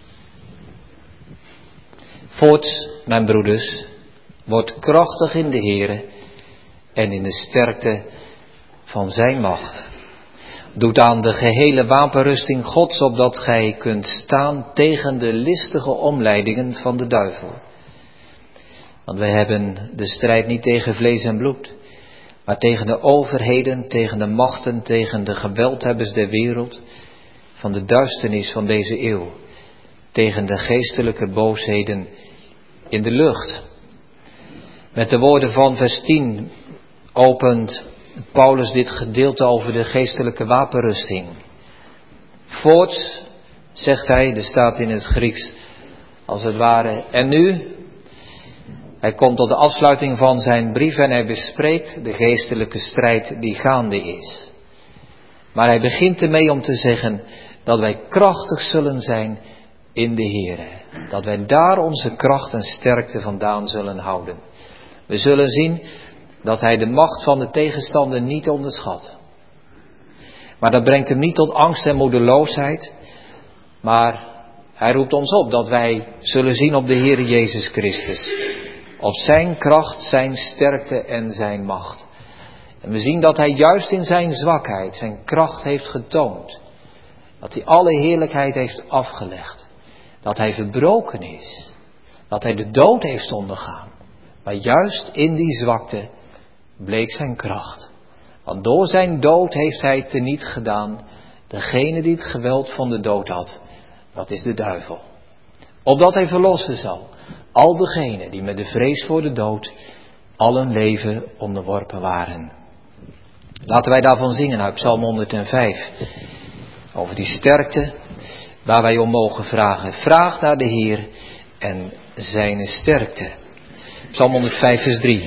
Voorts, mijn broeders, word krachtig in de Here en in de sterkte van zijn macht. Doet aan de gehele wapenrusting Gods, opdat gij kunt staan tegen de listige omleidingen van de duivel. Want wij hebben de strijd niet tegen vlees en bloed, maar tegen de overheden, tegen de machten, tegen de geweldhebbers der wereld, van de duisternis van deze eeuw, tegen de geestelijke boosheden in de lucht. Met de woorden van vers 10 opent Paulus dit gedeelte over de geestelijke wapenrusting. Voorts, zegt hij, er staat in het Grieks als het ware, en nu. Hij komt tot de afsluiting van zijn brief en hij bespreekt de geestelijke strijd die gaande is. Maar hij begint ermee om te zeggen dat wij krachtig zullen zijn in de Here. Dat wij daar onze kracht en sterkte vandaan zullen houden. We zullen zien dat hij de macht van de tegenstander niet onderschat. Maar dat brengt hem niet tot angst en moedeloosheid. Maar hij roept ons op dat wij zullen zien op de Heere Jezus Christus. Op zijn kracht, zijn sterkte en zijn macht. En we zien dat hij juist in zijn zwakheid zijn kracht heeft getoond. Dat hij alle heerlijkheid heeft afgelegd. Dat hij verbroken is. Dat hij de dood heeft ondergaan. Maar juist in die zwakte bleek zijn kracht. Want door zijn dood heeft hij teniet gedaan. Degene die het geweld van de dood had, dat is de duivel. Opdat hij verlossen zal al degenen die met de vrees voor de dood al hun leven onderworpen waren. Laten wij daarvan zingen uit Psalm 105. Over die sterkte waar wij om mogen vragen. Vraag naar de Heer en zijn sterkte. Psalm 105 vers 3.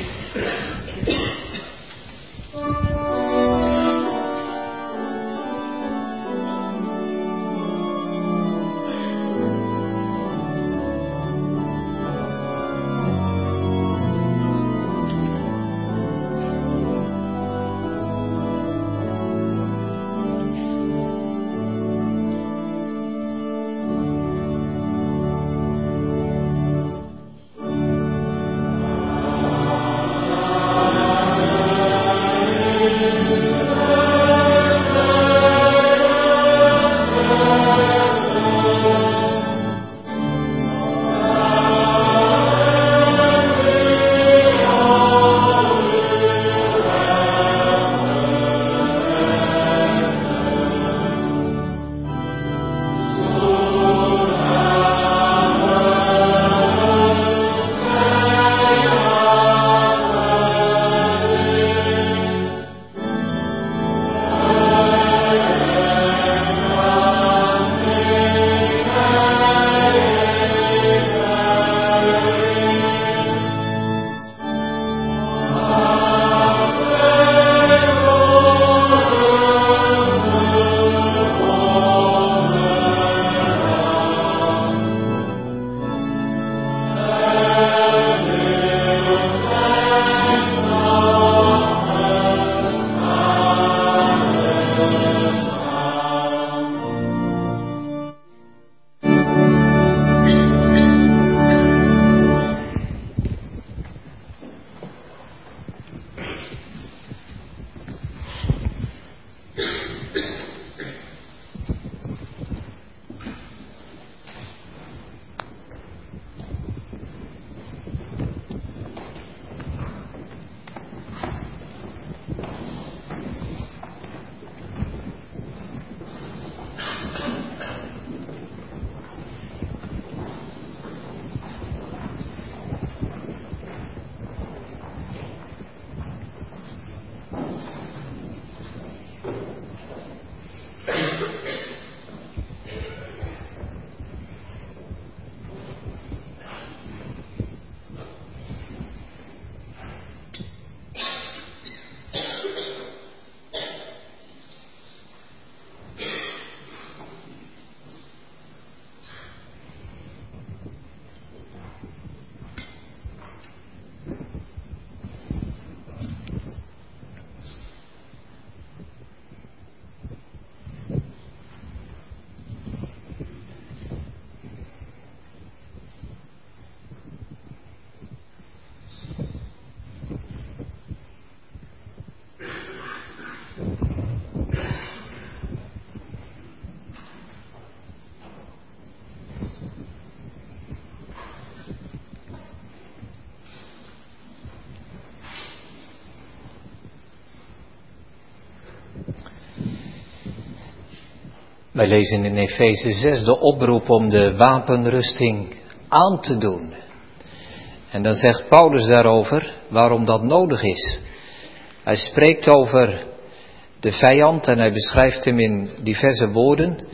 Wij lezen in Efeze 6 de oproep om de wapenrusting aan te doen. En dan zegt Paulus daarover waarom dat nodig is. Hij spreekt over de vijand en hij beschrijft hem in diverse woorden.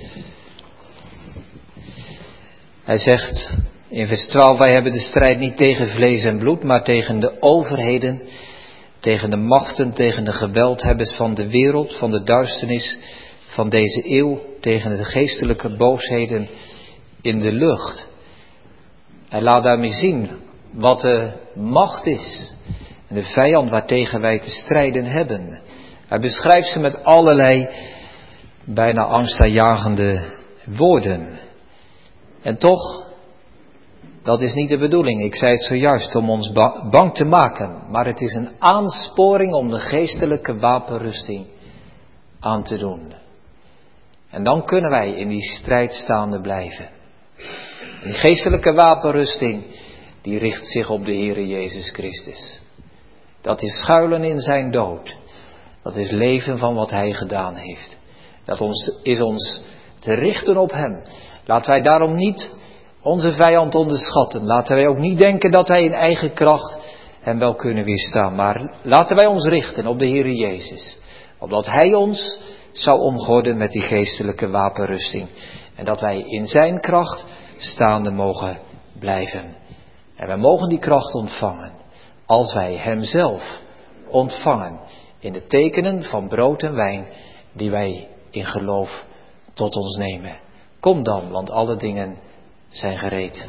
Hij zegt in vers 12, wij hebben de strijd niet tegen vlees en bloed, maar tegen de overheden, tegen de machten, tegen de geweldhebbers van de wereld, van de duisternis van deze eeuw, tegen de geestelijke boosheden in de lucht. Hij laat daarmee zien wat de macht is en de vijand waartegen wij te strijden hebben. Hij beschrijft ze met allerlei bijna angstaanjagende woorden. En toch, dat is niet de bedoeling. Ik zei het zojuist om ons bang te maken. Maar het is een aansporing om de geestelijke wapenrusting aan te doen. En dan kunnen wij in die strijd staande blijven. En die geestelijke wapenrusting, die richt zich op de Heere Jezus Christus. Dat is schuilen in zijn dood. Dat is leven van wat hij gedaan heeft. Dat is ons te richten op hem. Laten wij daarom niet onze vijand onderschatten. Laten wij ook niet denken dat wij in eigen kracht hem wel kunnen weerstaan. Maar laten wij ons richten op de Heere Jezus. Opdat hij ons zou omgorden met die geestelijke wapenrusting. En dat wij in zijn kracht staande mogen blijven. En wij mogen die kracht ontvangen als wij hem zelf ontvangen in de tekenen van brood en wijn die wij in geloof tot ons nemen. Kom dan, want alle dingen zijn gereed.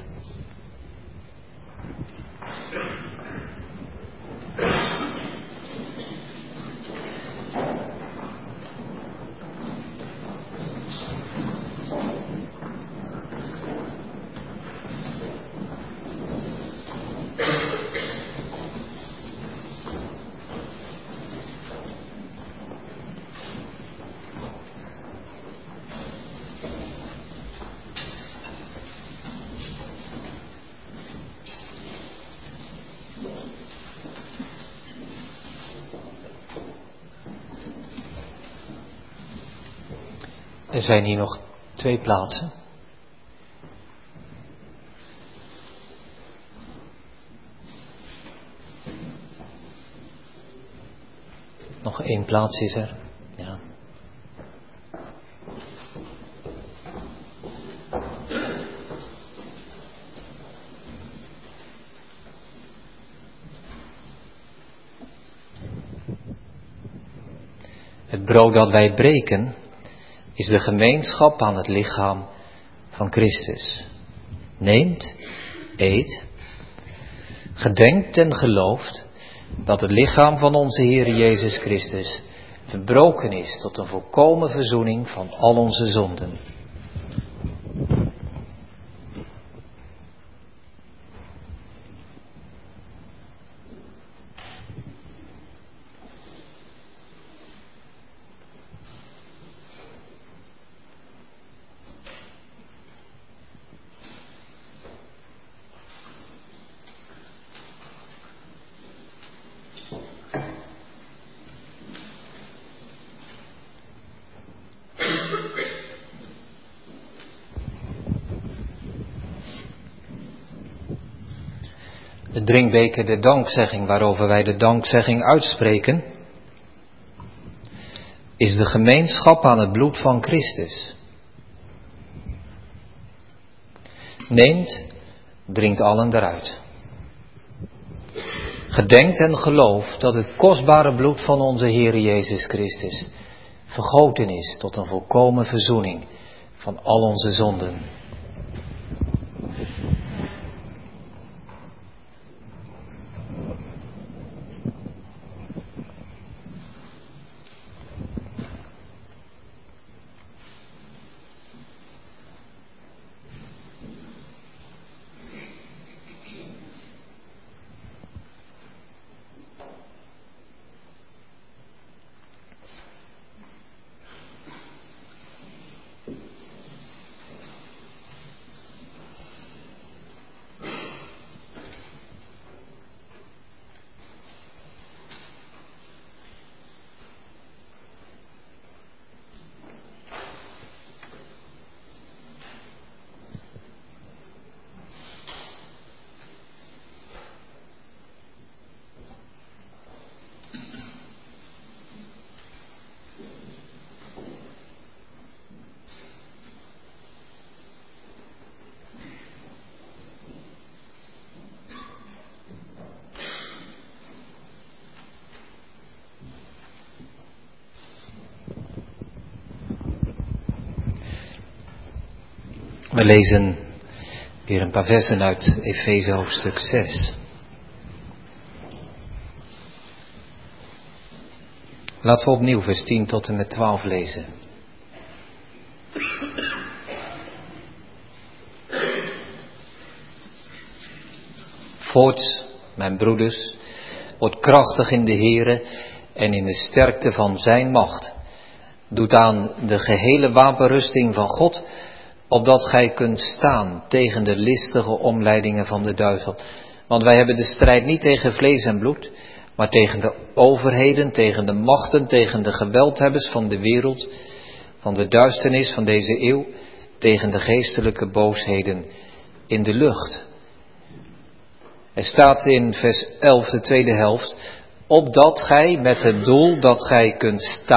Er zijn hier nog 2 plaatsen. Nog 1 plaats is er. Ja. Het brood dat wij breken is de gemeenschap aan het lichaam van Christus. Neemt, eet, gedenkt en gelooft dat het lichaam van onze Heer Jezus Christus verbroken is tot een volkomen verzoening van al onze zonden. De drinkbeker der dankzegging, waarover wij de dankzegging uitspreken, is de gemeenschap aan het bloed van Christus. Neemt, drinkt allen eruit. Gedenkt en gelooft dat het kostbare bloed van onze Heer Jezus Christus vergoten is tot een volkomen verzoening van al onze zonden. We lezen weer een paar versen uit Efeze hoofdstuk 6. Laten we opnieuw vers 10 tot en met 12 lezen. Voorts, mijn broeders, wordt krachtig in de Here en in de sterkte van zijn macht. Doet aan de gehele wapenrusting van God, opdat gij kunt staan tegen de listige omleidingen van de duivel. Want wij hebben de strijd niet tegen vlees en bloed, maar tegen de overheden, tegen de machten, tegen de geweldhebbers van de wereld, van de duisternis van deze eeuw, tegen de geestelijke boosheden in de lucht. Er staat in vers 11, de tweede helft, opdat gij met het doel dat gij kunt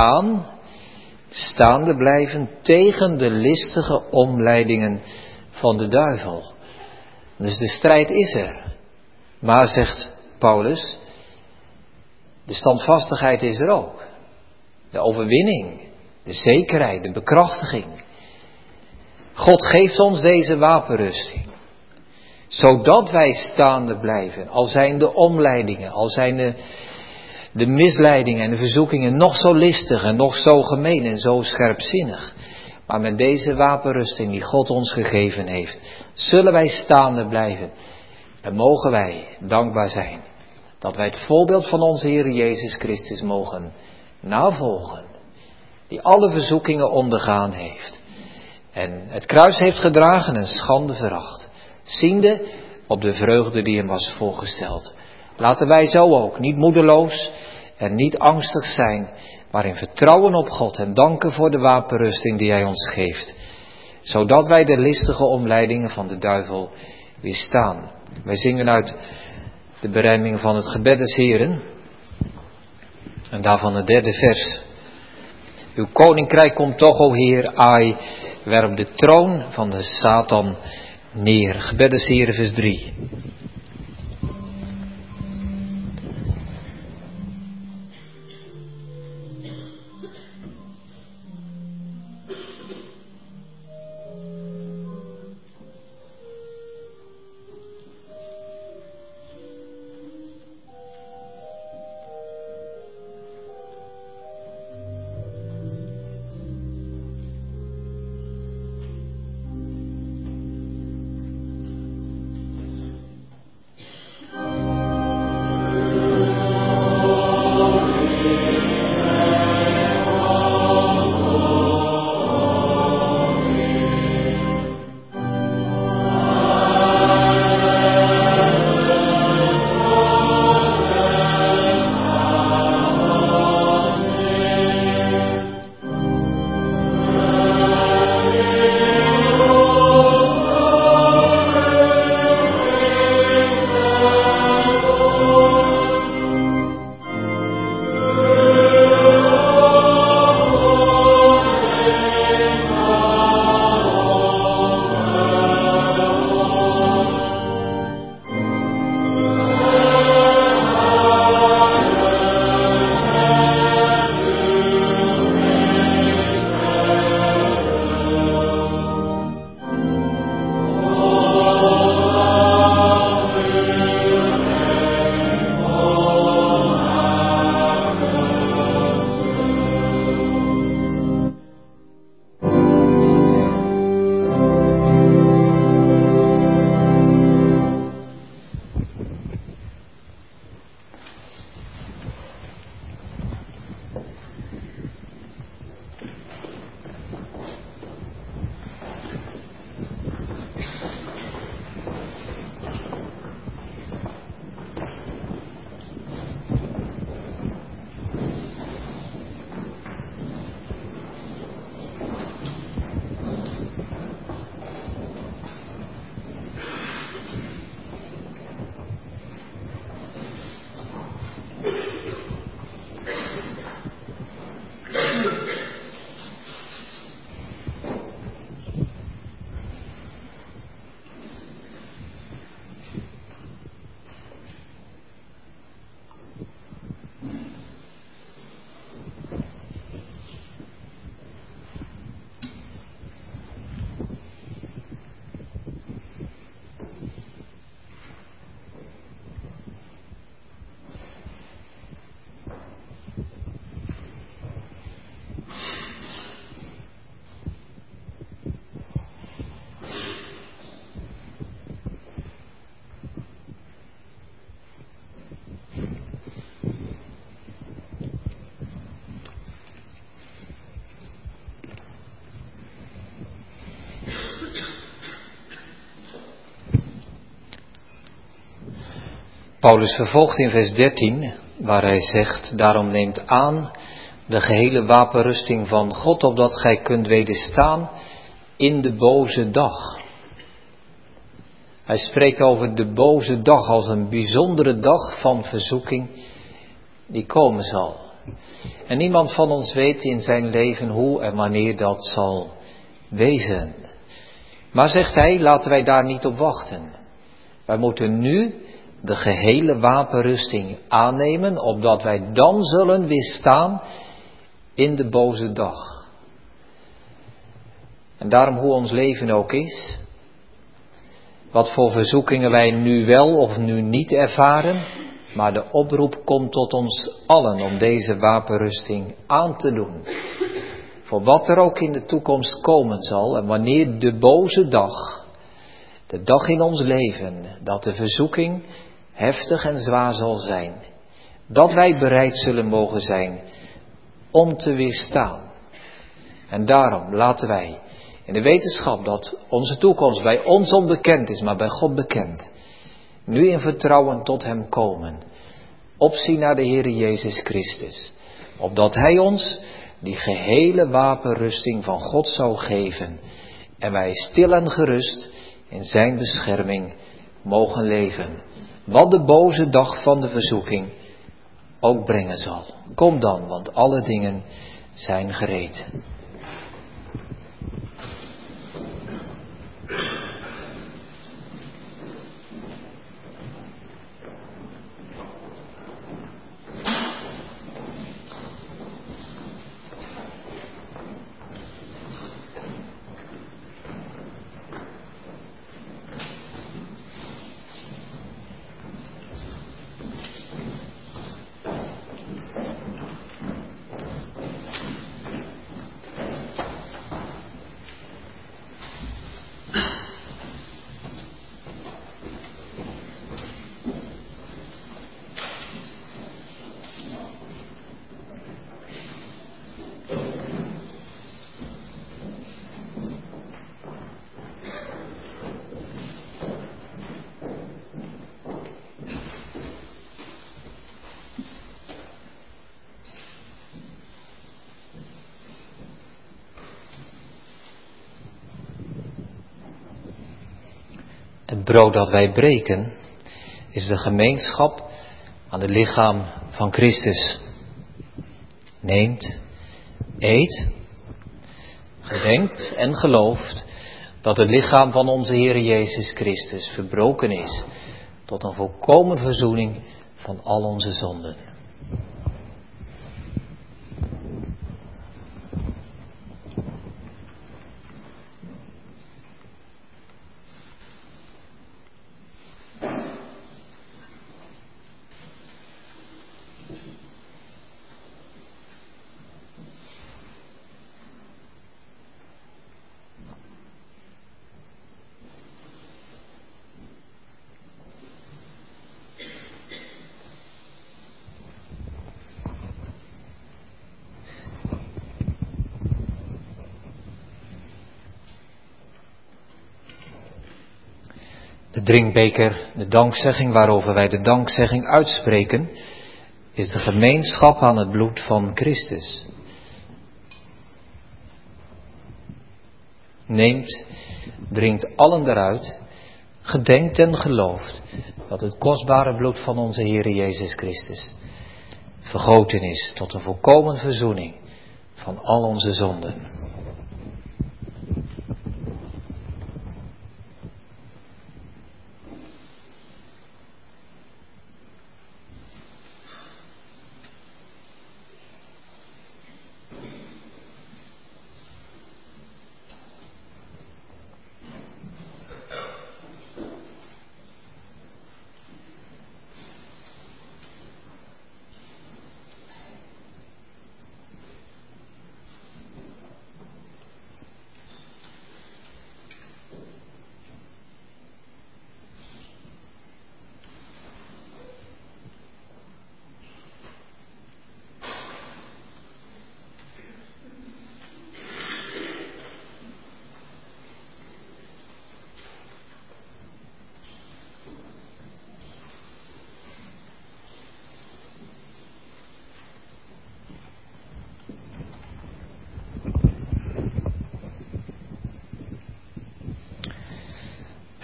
staande blijven tegen de listige omleidingen van de duivel. Dus de strijd is er. Maar, zegt Paulus, de standvastigheid is er ook. De overwinning, de zekerheid, de bekrachtiging. God geeft ons deze wapenrusting. Zodat wij staande blijven, al zijn de omleidingen, al zijn de misleidingen en de verzoekingen nog zo listig en nog zo gemeen en zo scherpzinnig. Maar met deze wapenrusting die God ons gegeven heeft, zullen wij staande blijven. En mogen wij dankbaar zijn dat wij het voorbeeld van onze Heer Jezus Christus mogen navolgen. Die alle verzoekingen ondergaan heeft. En het kruis heeft gedragen en schande veracht. Ziende op de vreugde die hem was voorgesteld. Laten wij zo ook niet moedeloos en niet angstig zijn, maar in vertrouwen op God en danken voor de wapenrusting die hij ons geeft. Zodat wij de listige omleidingen van de duivel weerstaan. Wij zingen uit de berijming van het gebed des Heren. En daarvan het derde vers. Uw koninkrijk komt toch, o Heer, ai, werp de troon van de Satan neer. Gebed des Heren, vers 3. Paulus vervolgt in vers 13, waar hij zegt, daarom neemt aan de gehele wapenrusting van God, opdat gij kunt wederstaan in de boze dag. Hij spreekt over de boze dag als een bijzondere dag van verzoeking die komen zal. En niemand van ons weet in zijn leven hoe en wanneer dat zal wezen. Maar zegt hij, laten wij daar niet op wachten. Wij moeten nu de gehele wapenrusting aannemen, opdat wij dan zullen weerstaan in de boze dag. En daarom hoe ons leven ook is, wat voor verzoekingen wij nu wel of nu niet ervaren, maar de oproep komt tot ons allen om deze wapenrusting aan te doen. Voor wat er ook in de toekomst komen zal en wanneer de boze dag, de dag in ons leven, dat de verzoeking heftig en zwaar zal zijn, dat wij bereid zullen mogen zijn om te weerstaan. En daarom laten wij in de wetenschap dat onze toekomst bij ons onbekend is, maar bij God bekend, nu in vertrouwen tot Hem komen, opzien naar de Heere Jezus Christus, opdat Hij ons die gehele wapenrusting van God zou geven en wij stil en gerust in Zijn bescherming mogen leven, wat de boze dag van de verzoeking ook brengen zal. Kom dan, want alle dingen zijn gereed. Het brood dat wij breken is de gemeenschap aan het lichaam van Christus. Neemt, eet, gedenkt en gelooft dat het lichaam van onze Heer Jezus Christus verbroken is tot een volkomen verzoening van al onze zonden. De drinkbeker, de dankzegging waarover wij de dankzegging uitspreken, is de gemeenschap aan het bloed van Christus. Neemt, drinkt allen eruit, gedenkt en gelooft dat het kostbare bloed van onze Heer Jezus Christus vergoten is tot een volkomen verzoening van al onze zonden.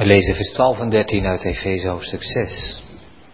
We lezen vers 12 en 13 uit Efeze hoofdstuk 6.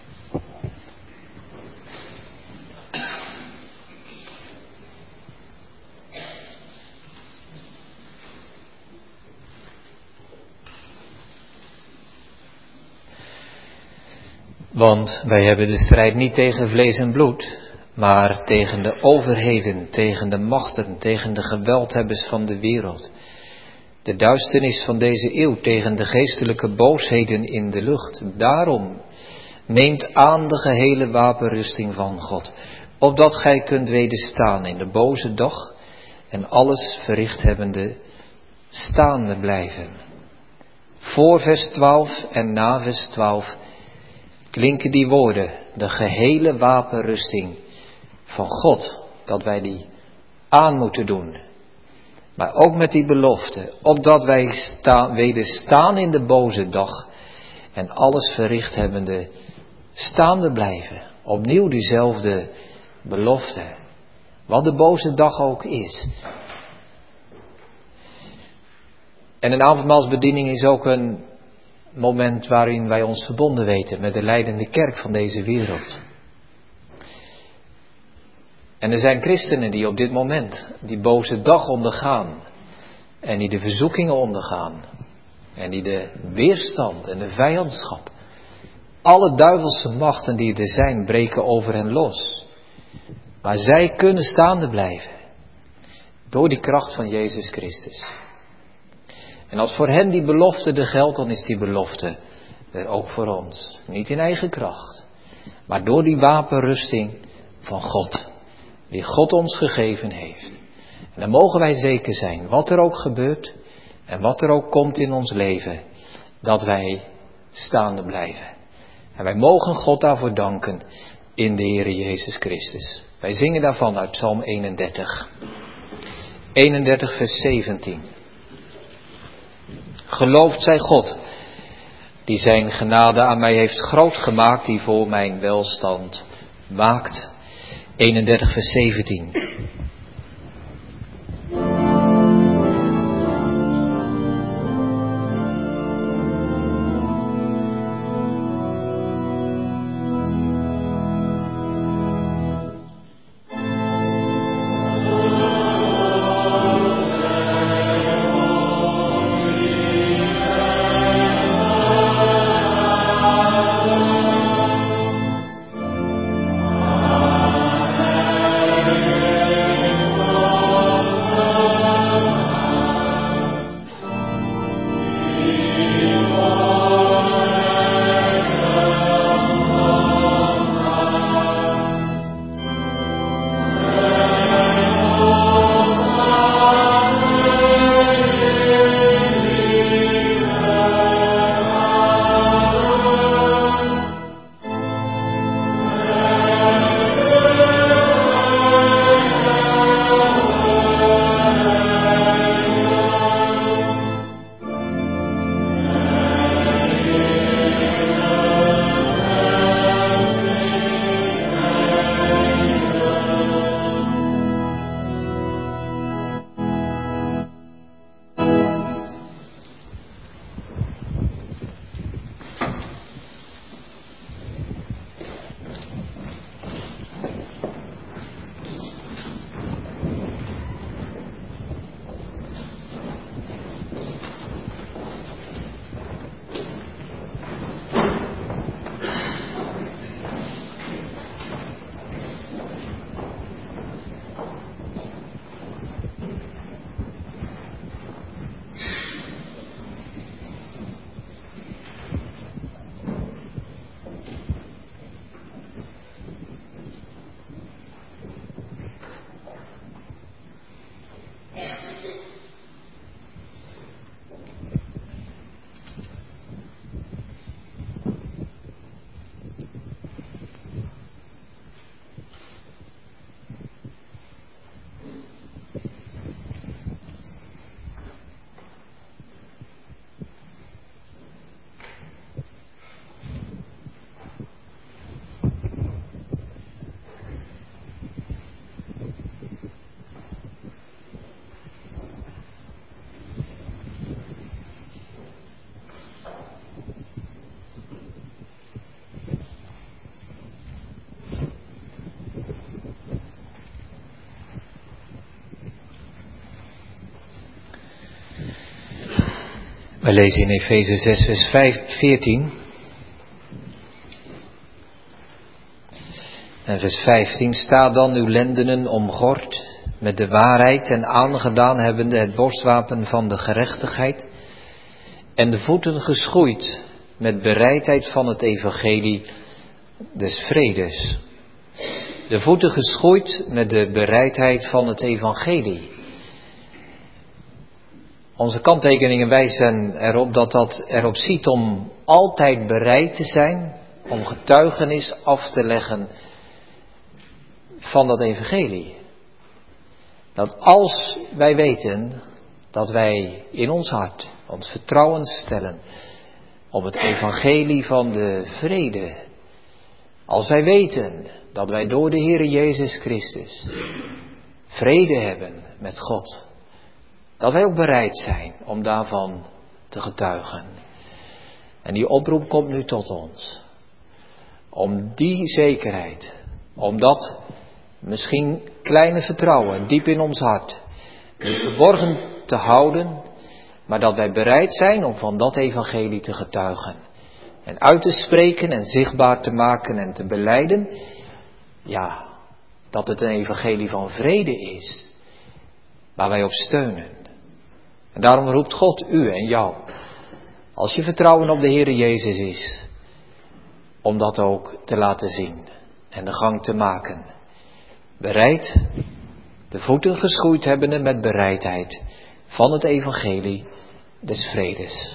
Want wij hebben de strijd niet tegen vlees en bloed, maar tegen de overheden, tegen de machten, tegen de geweldhebbers van de wereld. De duisternis van deze eeuw, tegen de geestelijke boosheden in de lucht. Daarom neemt aan de gehele wapenrusting van God, opdat gij kunt wederstaan in de boze dag en alles verricht hebbende staande blijven. Voor vers 12 en na vers 12 klinken die woorden, de gehele wapenrusting van God, dat wij die aan moeten doen. Maar ook met die belofte, opdat wij wederstaan in de boze dag en alles verricht hebbende staande blijven. Opnieuw diezelfde belofte, wat de boze dag ook is. En een avondmaalsbediening is ook een moment waarin wij ons verbonden weten met de leidende kerk van deze wereld. En er zijn christenen die op dit moment die boze dag ondergaan. En die de verzoekingen ondergaan. En die de weerstand en de vijandschap. Alle duivelse machten die er zijn, breken over hen los. Maar zij kunnen staande blijven. Door die kracht van Jezus Christus. En als voor hen die belofte er geldt, dan is die belofte er ook voor ons. Niet in eigen kracht. Maar door die wapenrusting van God. Die God ons gegeven heeft. En dan mogen wij zeker zijn, wat er ook gebeurt en wat er ook komt in ons leven, dat wij staande blijven. En wij mogen God daarvoor danken in de Heere Jezus Christus. Wij zingen daarvan uit Psalm 31. 31 vers 17. Geloofd zij God, die zijn genade aan mij heeft groot gemaakt, die voor mijn welstand waakt. 31 vers 17. Wij lezen in Efeze 6 vers 14 en vers 15. Sta dan uw lendenen omgord met de waarheid en aangedaan hebbende het borstwapen van de gerechtigheid en de voeten geschoeid met bereidheid van het evangelie des vredes. De voeten geschoeid met de bereidheid van het evangelie. Onze kanttekeningen wijzen erop dat erop ziet om altijd bereid te zijn om getuigenis af te leggen van dat evangelie. Dat als wij weten dat wij in ons hart ons vertrouwen stellen op het evangelie van de vrede. Als wij weten dat wij door de Heer Jezus Christus vrede hebben met God. Dat wij ook bereid zijn om daarvan te getuigen. En die oproep komt nu tot ons. Om die zekerheid, om dat misschien kleine vertrouwen diep in ons hart niet verborgen te houden, maar dat wij bereid zijn om van dat evangelie te getuigen. En uit te spreken en zichtbaar te maken en te belijden, ja, dat het een evangelie van vrede is, waar wij op steunen. En daarom roept God u en jou, als je vertrouwen op de Heer Jezus is, om dat ook te laten zien en de gang te maken. Bereid, de voeten geschoeid hebbende met bereidheid van het evangelie des vredes.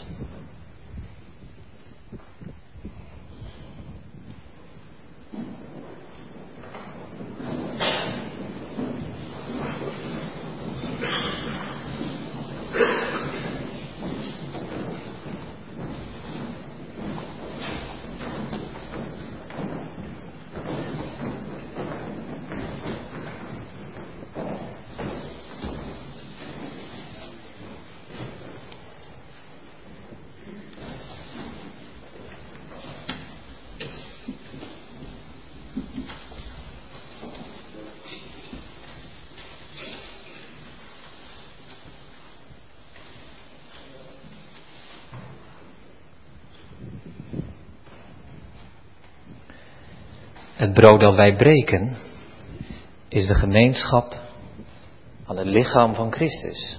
Het brood dat wij breken is de gemeenschap aan het lichaam van Christus.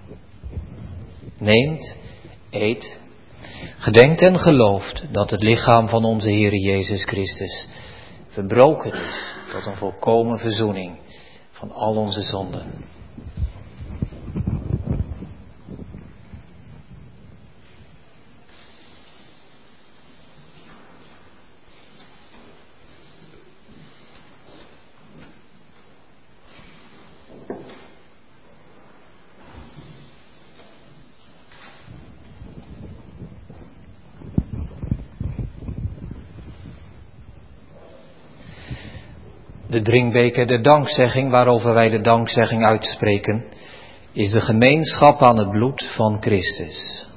Neemt, eet, gedenkt en gelooft dat het lichaam van onze Heer Jezus Christus verbroken is tot een volkomen verzoening van al onze zonden. De drinkbeker der dankzegging, waarover wij de dankzegging uitspreken, is de gemeenschap aan het bloed van Christus.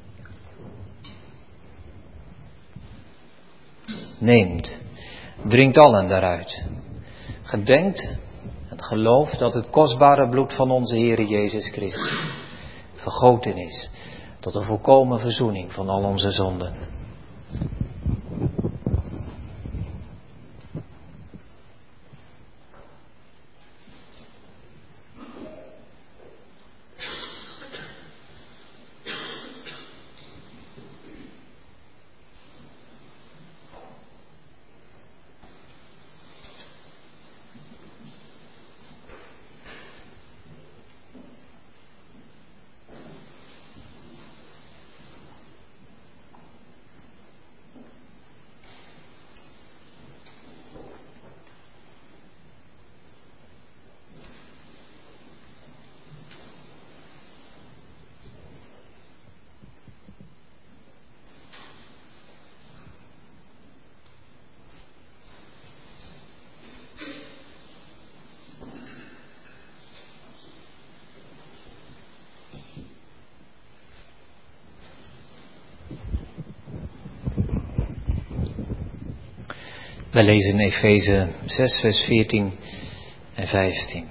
Neemt, drinkt allen daaruit. Gedenkt en gelooft dat het kostbare bloed van onze Heer Jezus Christus vergoten is tot een volkomen verzoening van al onze zonden. Wij lezen in Efeze 6 vers 14 en 15.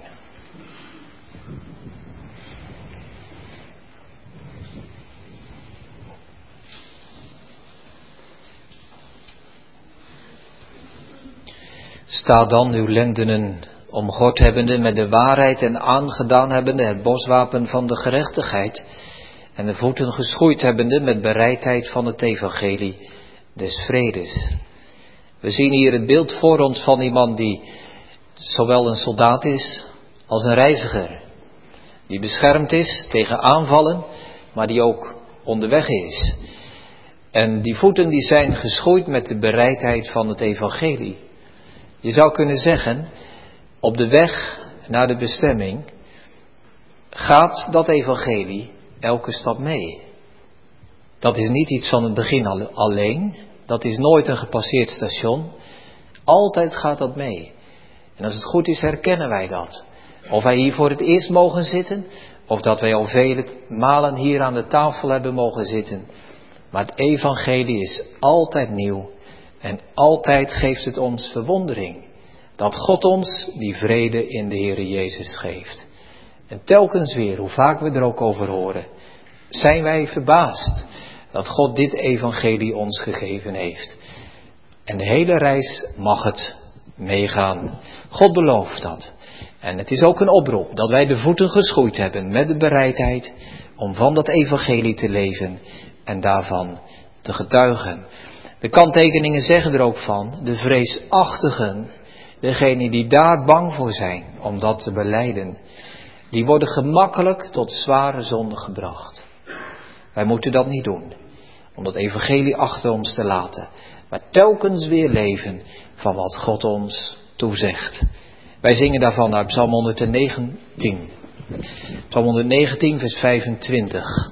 Sta dan uw lendenen omgord hebbende met de waarheid en aangedaan hebbende het borstwapen van de gerechtigheid en de voeten geschoeid hebbende met bereidheid van het evangelie des vredes. We zien hier het beeld voor ons van iemand die zowel een soldaat is als een reiziger. Die beschermd is tegen aanvallen, maar die ook onderweg is. En die voeten die zijn geschoeid met de bereidheid van het evangelie. Je zou kunnen zeggen, op de weg naar de bestemming gaat dat evangelie elke stap mee. Dat is niet iets van het begin alleen. Dat is nooit een gepasseerd station. Altijd gaat dat mee. En als het goed is, herkennen wij dat. Of wij hier voor het eerst mogen zitten, of dat wij al vele malen hier aan de tafel hebben mogen zitten. Maar het evangelie is altijd nieuw en altijd geeft het ons verwondering. Dat God ons die vrede in de Heere Jezus geeft. En telkens weer, hoe vaak we er ook over horen, zijn wij verbaasd dat God dit evangelie ons gegeven heeft. En de hele reis mag het meegaan. God belooft dat. En het is ook een oproep dat wij de voeten geschoeid hebben met de bereidheid om van dat evangelie te leven en daarvan te getuigen. De kanttekeningen zeggen er ook van, de vreesachtigen, degenen die daar bang voor zijn om dat te belijden, die worden gemakkelijk tot zware zonde gebracht. Wij moeten dat niet doen, om dat evangelie achter ons te laten, maar telkens weer leven van wat God ons toezegt. Wij zingen daarvan uit Psalm 119. Psalm 119 vers 25.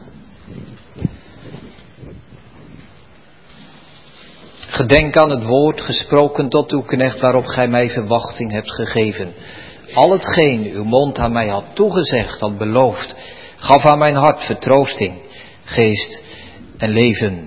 Gedenk aan het woord gesproken tot uw knecht waarop gij mij verwachting hebt gegeven. Al hetgeen uw mond aan mij had toegezegd, had beloofd, gaf aan mijn hart vertroosting, geest en leven.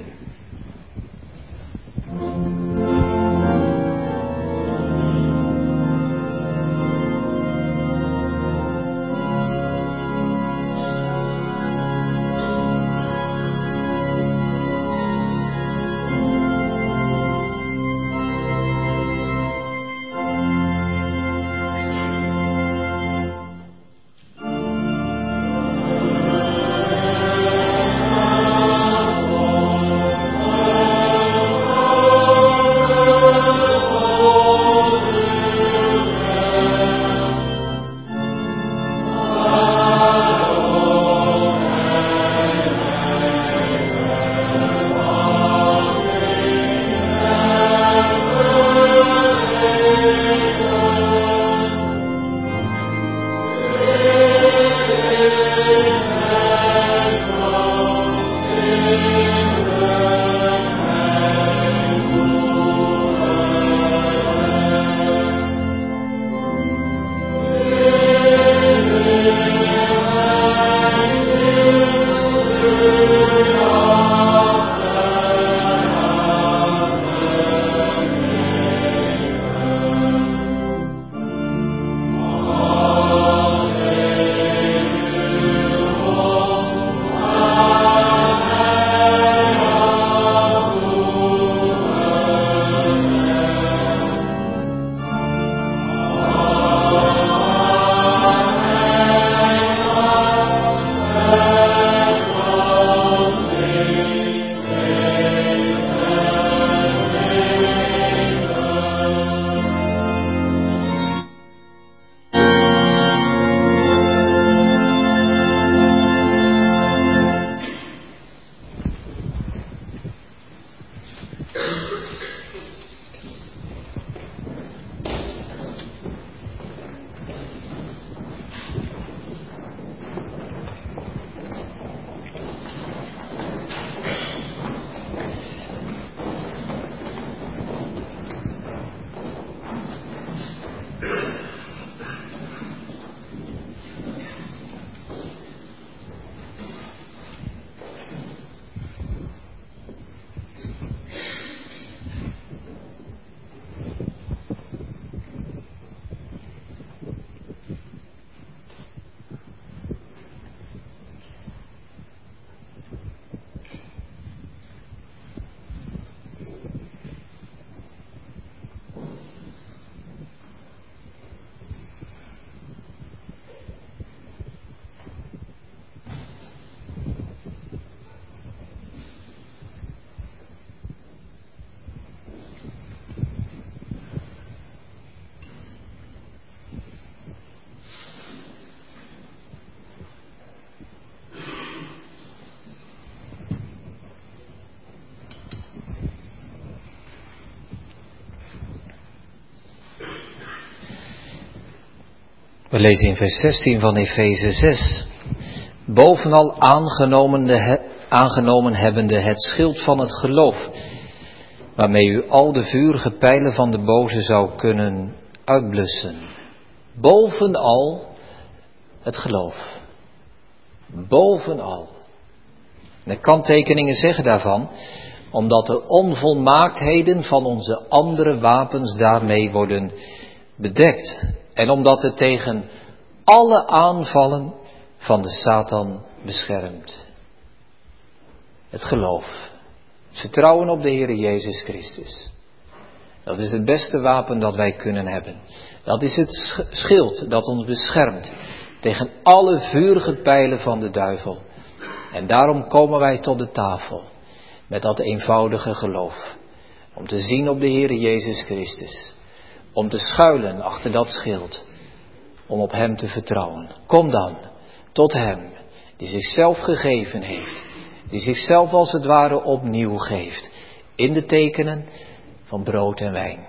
We lezen in vers 16 van Efeze 6. Bovenal aangenomen hebbende het schild van het geloof, waarmee u al de vurige pijlen van de boze zou kunnen uitblussen. Bovenal het geloof. Bovenal. De kanttekeningen zeggen daarvan, omdat de onvolmaaktheden van onze andere wapens daarmee worden bedekt. En omdat het tegen alle aanvallen van de Satan beschermt. Het geloof. Het vertrouwen op de Heer Jezus Christus. Dat is het beste wapen dat wij kunnen hebben. Dat is het schild dat ons beschermt tegen alle vurige pijlen van de duivel. En daarom komen wij tot de tafel met dat eenvoudige geloof. Om te zien op de Heer Jezus Christus. Om te schuilen achter dat schild. Om op Hem te vertrouwen. Kom dan tot Hem die zichzelf gegeven heeft. Die zichzelf als het ware opnieuw geeft. In de tekenen van brood en wijn.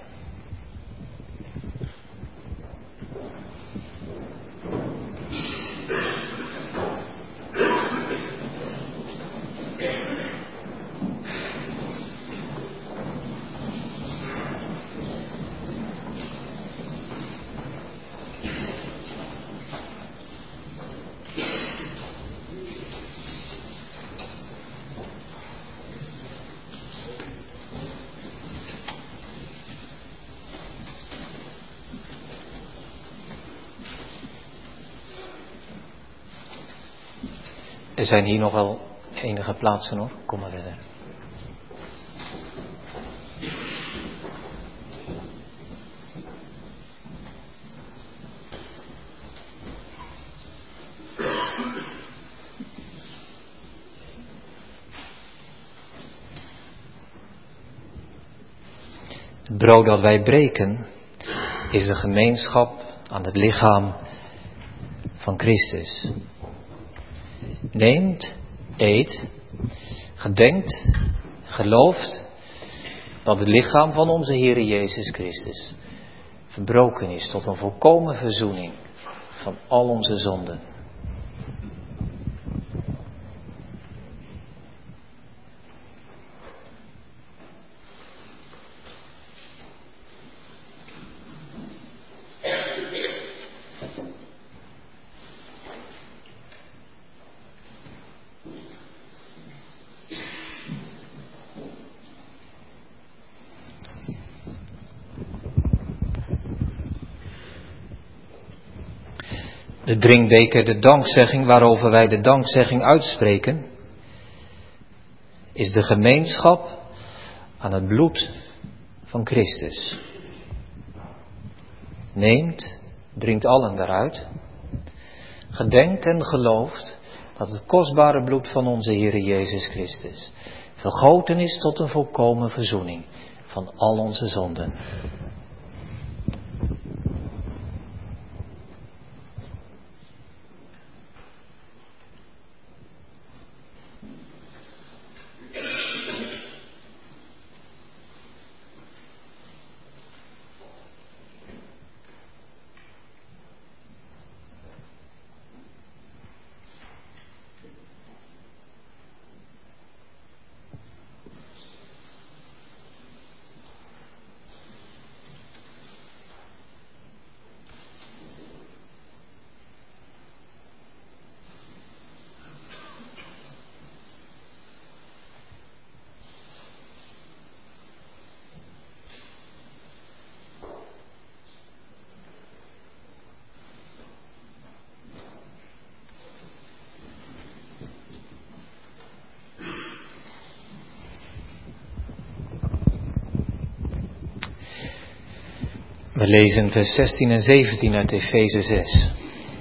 Er zijn hier nog wel enige plaatsen hoor. Kom maar verder. Het brood dat wij breken is de gemeenschap aan het lichaam van Christus. Neemt, eet, gedenkt, gelooft dat het lichaam van onze Heer Jezus Christus verbroken is tot een volkomen verzoening van al onze zonden. De drinkbeker, de dankzegging waarover wij de dankzegging uitspreken, is de gemeenschap aan het bloed van Christus. Neemt, drinkt allen daaruit, gedenkt en gelooft dat het kostbare bloed van onze Heer Jezus Christus vergoten is tot een volkomen verzoening van al onze zonden. We lezen vers 16 en 17 uit Efeze 6.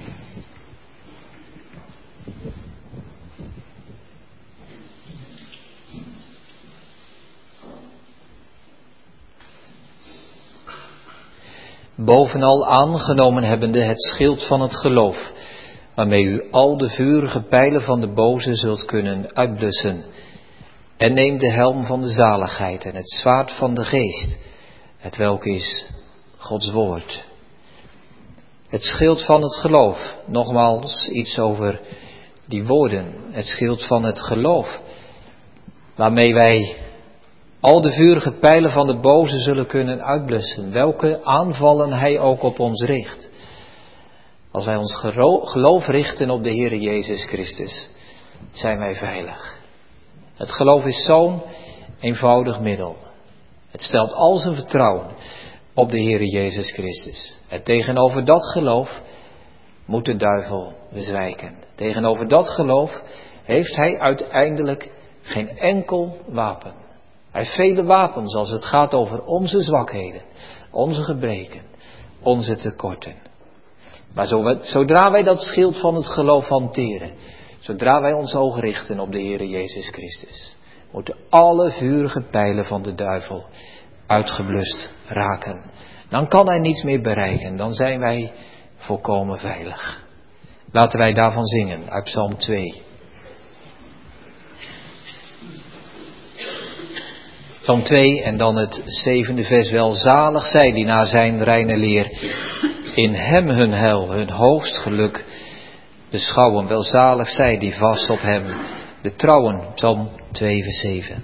Bovenal aangenomen hebbende het schild van het geloof, waarmee u al de vurige pijlen van de boze zult kunnen uitblussen. En neem de helm van de zaligheid en het zwaard van de geest, hetwelk is Gods woord. Het schild van het geloof. Nogmaals iets over die woorden. Het schild van het geloof. Waarmee wij al de vurige pijlen van de boze zullen kunnen uitblussen. Welke aanvallen hij ook op ons richt. Als wij ons geloof richten op de Heere Jezus Christus, zijn wij veilig. Het geloof is zo'n eenvoudig middel. Het stelt al zijn vertrouwen op de Heere Jezus Christus. En tegenover dat geloof moet de duivel bezwijken. Tegenover dat geloof heeft hij uiteindelijk geen enkel wapen. Hij heeft vele wapens als het gaat over onze zwakheden, onze gebreken, onze tekorten. Maar zodra wij dat schild van het geloof hanteren, zodra wij ons oog richten op de Heere Jezus Christus, moeten alle vurige pijlen van de duivel uitgeblust raken. Dan kan hij niets meer bereiken, dan zijn wij volkomen veilig. Laten wij daarvan zingen uit Psalm 2. Psalm 2 en dan het 7e vers. Welzalig zij die naar zijn reine leer in hem hun heil, hun hoogst geluk beschouwen. Welzalig zij die vast op hem betrouwen. Psalm 2 vers 7.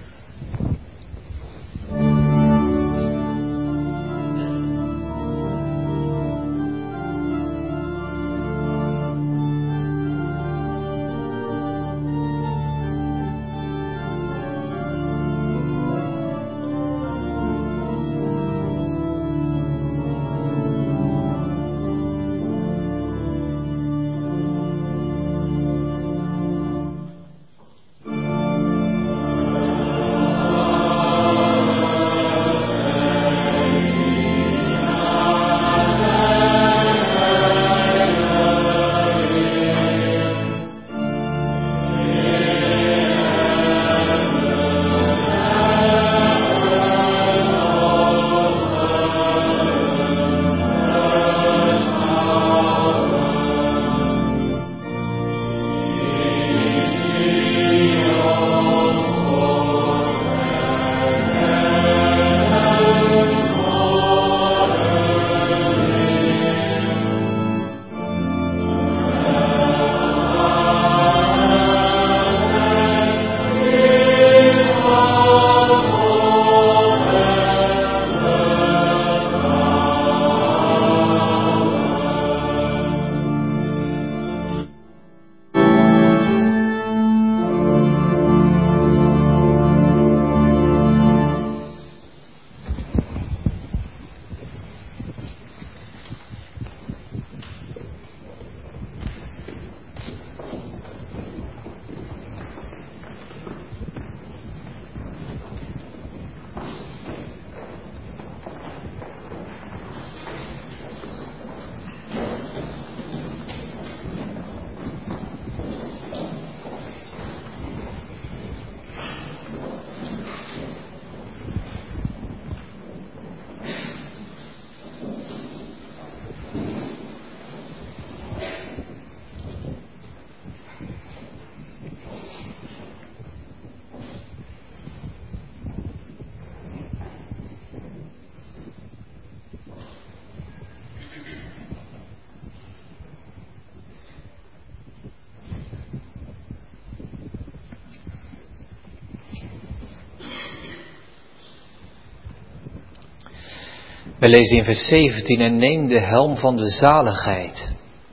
We lezen in vers 17 en neem de helm van de zaligheid.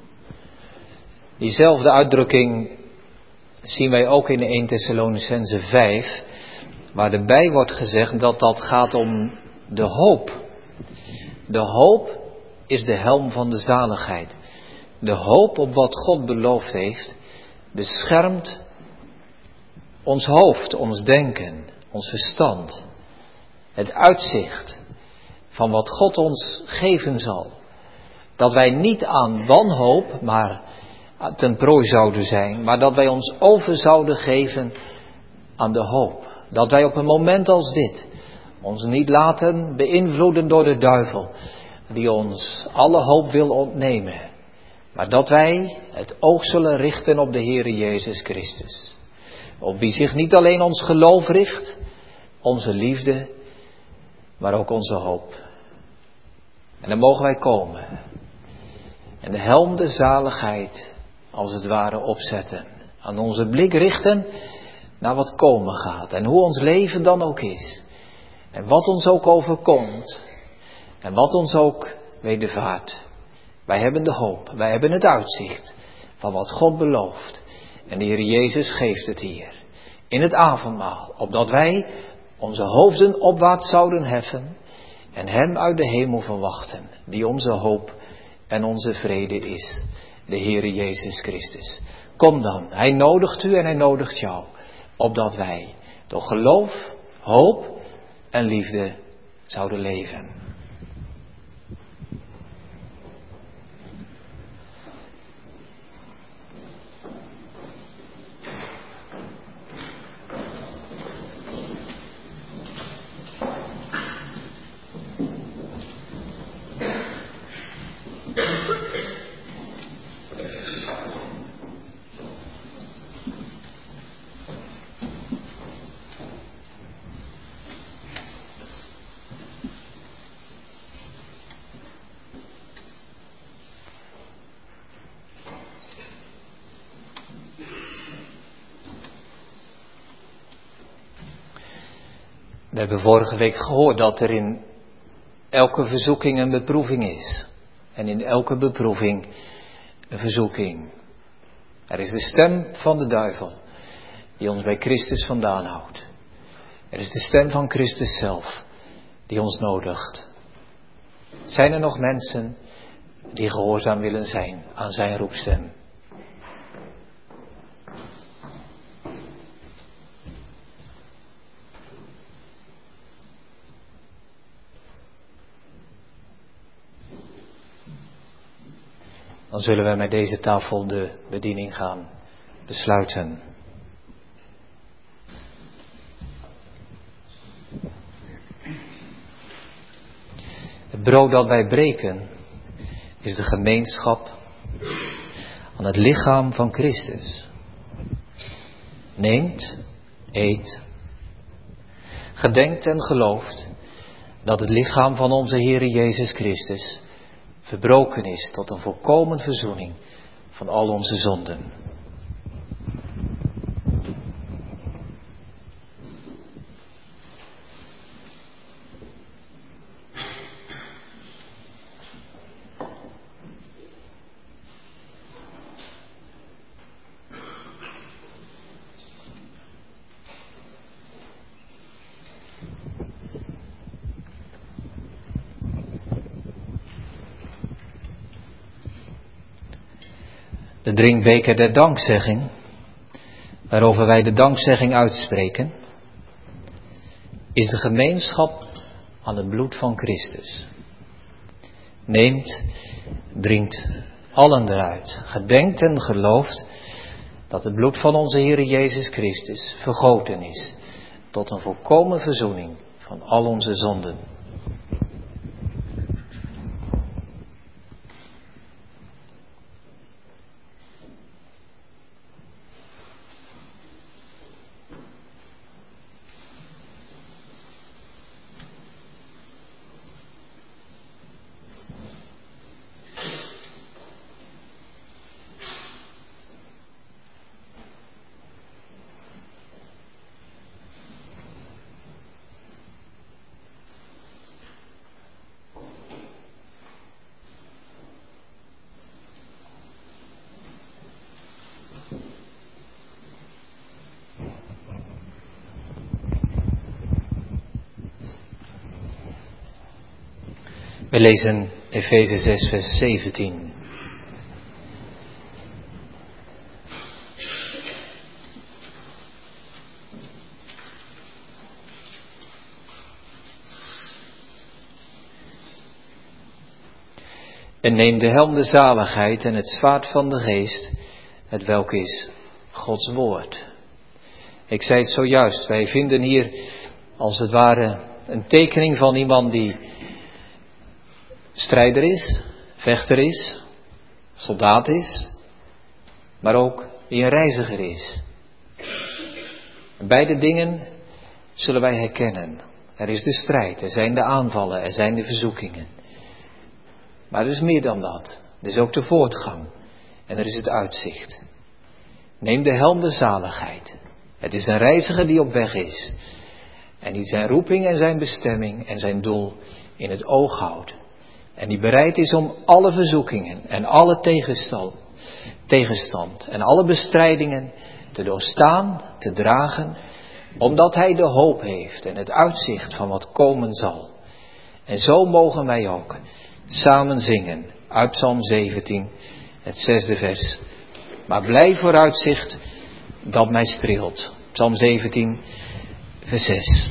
Diezelfde uitdrukking zien wij ook in 1 Thessalonicenzen 5, waar erbij wordt gezegd dat dat gaat om de hoop. De hoop is de helm van de zaligheid. De hoop op wat God beloofd heeft, beschermt ons hoofd, ons denken, ons verstand. Het uitzicht van wat God ons geven zal. Dat wij niet aan wanhoop, maar ten prooi zouden zijn, maar dat wij ons over zouden geven aan de hoop. Dat wij op een moment als dit ons niet laten beïnvloeden door de duivel, die ons alle hoop wil ontnemen. Maar dat wij het oog zullen richten op de Heere Jezus Christus. Op wie zich niet alleen ons geloof richt, onze liefde, maar ook onze hoop. En dan mogen wij komen. En de helm de zaligheid als het ware opzetten. Aan onze blik richten naar wat komen gaat. En hoe ons leven dan ook is. En wat ons ook overkomt. En wat ons ook wedervaart. Wij hebben de hoop. Wij hebben het uitzicht van wat God belooft. En de Heer Jezus geeft het hier. In het avondmaal. Opdat wij onze hoofden opwaarts zouden heffen. En Hem uit de hemel verwachten. Die onze hoop en onze vrede is. De Heere Jezus Christus. Kom dan. Hij nodigt u en hij nodigt jou. Opdat wij door geloof, hoop en liefde zouden leven. We hebben vorige week gehoord dat er in elke verzoeking een beproeving is. En in elke beproeving een verzoeking. Er is de stem van de duivel die ons bij Christus vandaan houdt. Er is de stem van Christus zelf die ons nodigt. Zijn er nog mensen die gehoorzaam willen zijn aan zijn roepstem? Dan zullen we met deze tafel de bediening gaan besluiten. Het brood dat wij breken is de gemeenschap aan het lichaam van Christus. Neemt, eet, gedenkt en gelooft dat het lichaam van onze Heere Jezus Christus verbroken is tot een volkomen verzoening van al onze zonden. De drinkbeker der dankzegging, waarover wij de dankzegging uitspreken, is de gemeenschap aan het bloed van Christus. Neemt, drinkt allen eruit, gedenkt en gelooft dat het bloed van onze Heere Jezus Christus vergoten is tot een volkomen verzoening van al onze zonden. We lezen Efeze 6 vers 17. En neem de helm de zaligheid en het zwaard van de geest, het welk is Gods woord. Ik zei het zojuist, wij vinden hier als het ware een tekening van iemand die strijder is, vechter is, soldaat is, maar ook die een reiziger is. Beide dingen zullen wij herkennen. Er is de strijd, er zijn de aanvallen, er zijn de verzoekingen. Maar er is meer dan dat. Er is ook de voortgang en er is het uitzicht. Neem de helm der zaligheid. Het is een reiziger die op weg is en die zijn roeping en zijn bestemming en zijn doel in het oog houdt. En die bereid is om alle verzoekingen en alle tegenstand en alle bestrijdingen te doorstaan, te dragen, omdat hij de hoop heeft en het uitzicht van wat komen zal. En zo mogen wij ook samen zingen uit Psalm 17, het 6e vers. Maar blij vooruitzicht dat mij streelt. Psalm 17, vers 6.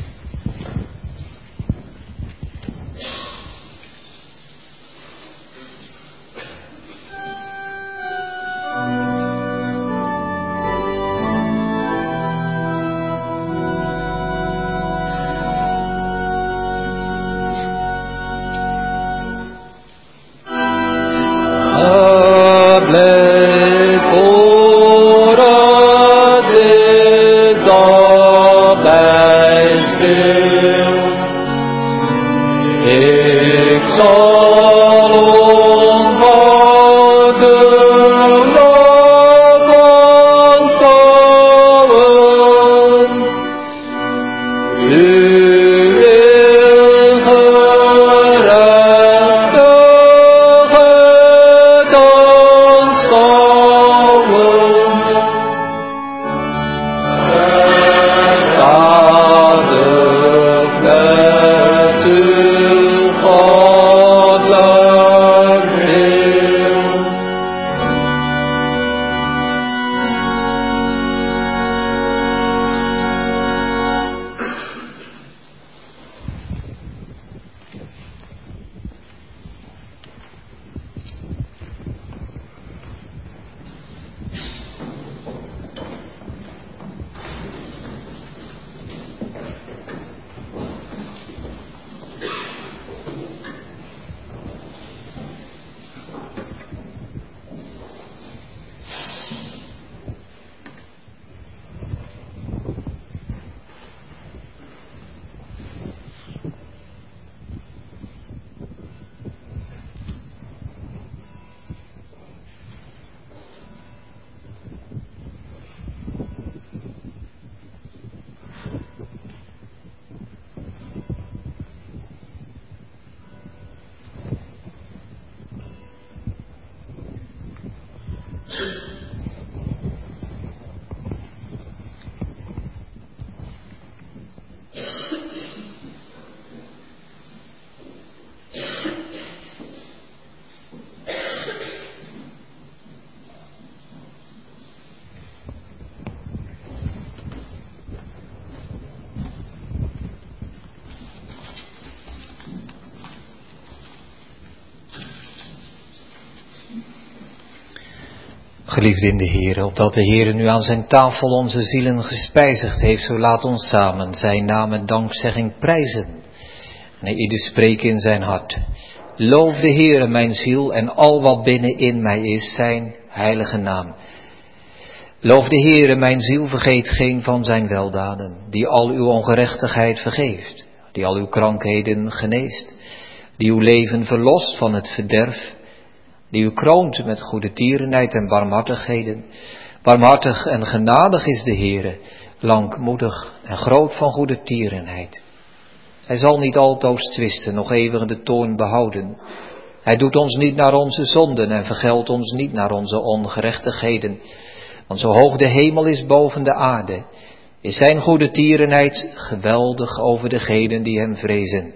Geliefde in de Heer, opdat de Heer nu aan zijn tafel onze zielen gespijzigd heeft, zo laat ons samen zijn naam en dankzegging prijzen. En ieder spreken in zijn hart. Loof de Heere mijn ziel en al wat binnenin mij is, zijn heilige naam. Loof de Heere mijn ziel, vergeet geen van zijn weldaden, die al uw ongerechtigheid vergeeft, die al uw krankheden geneest, die uw leven verlost van het verderf, die u kroont met goede tierenheid en barmhartigheden. Barmhartig en genadig is de Heere, langmoedig en groot van goede tierenheid. Hij zal niet altoos twisten, nog eeuwig de toorn behouden. Hij doet ons niet naar onze zonden en vergeldt ons niet naar onze ongerechtigheden. Want zo hoog de hemel is boven de aarde, is zijn goede tierenheid geweldig over degenen die hem vrezen.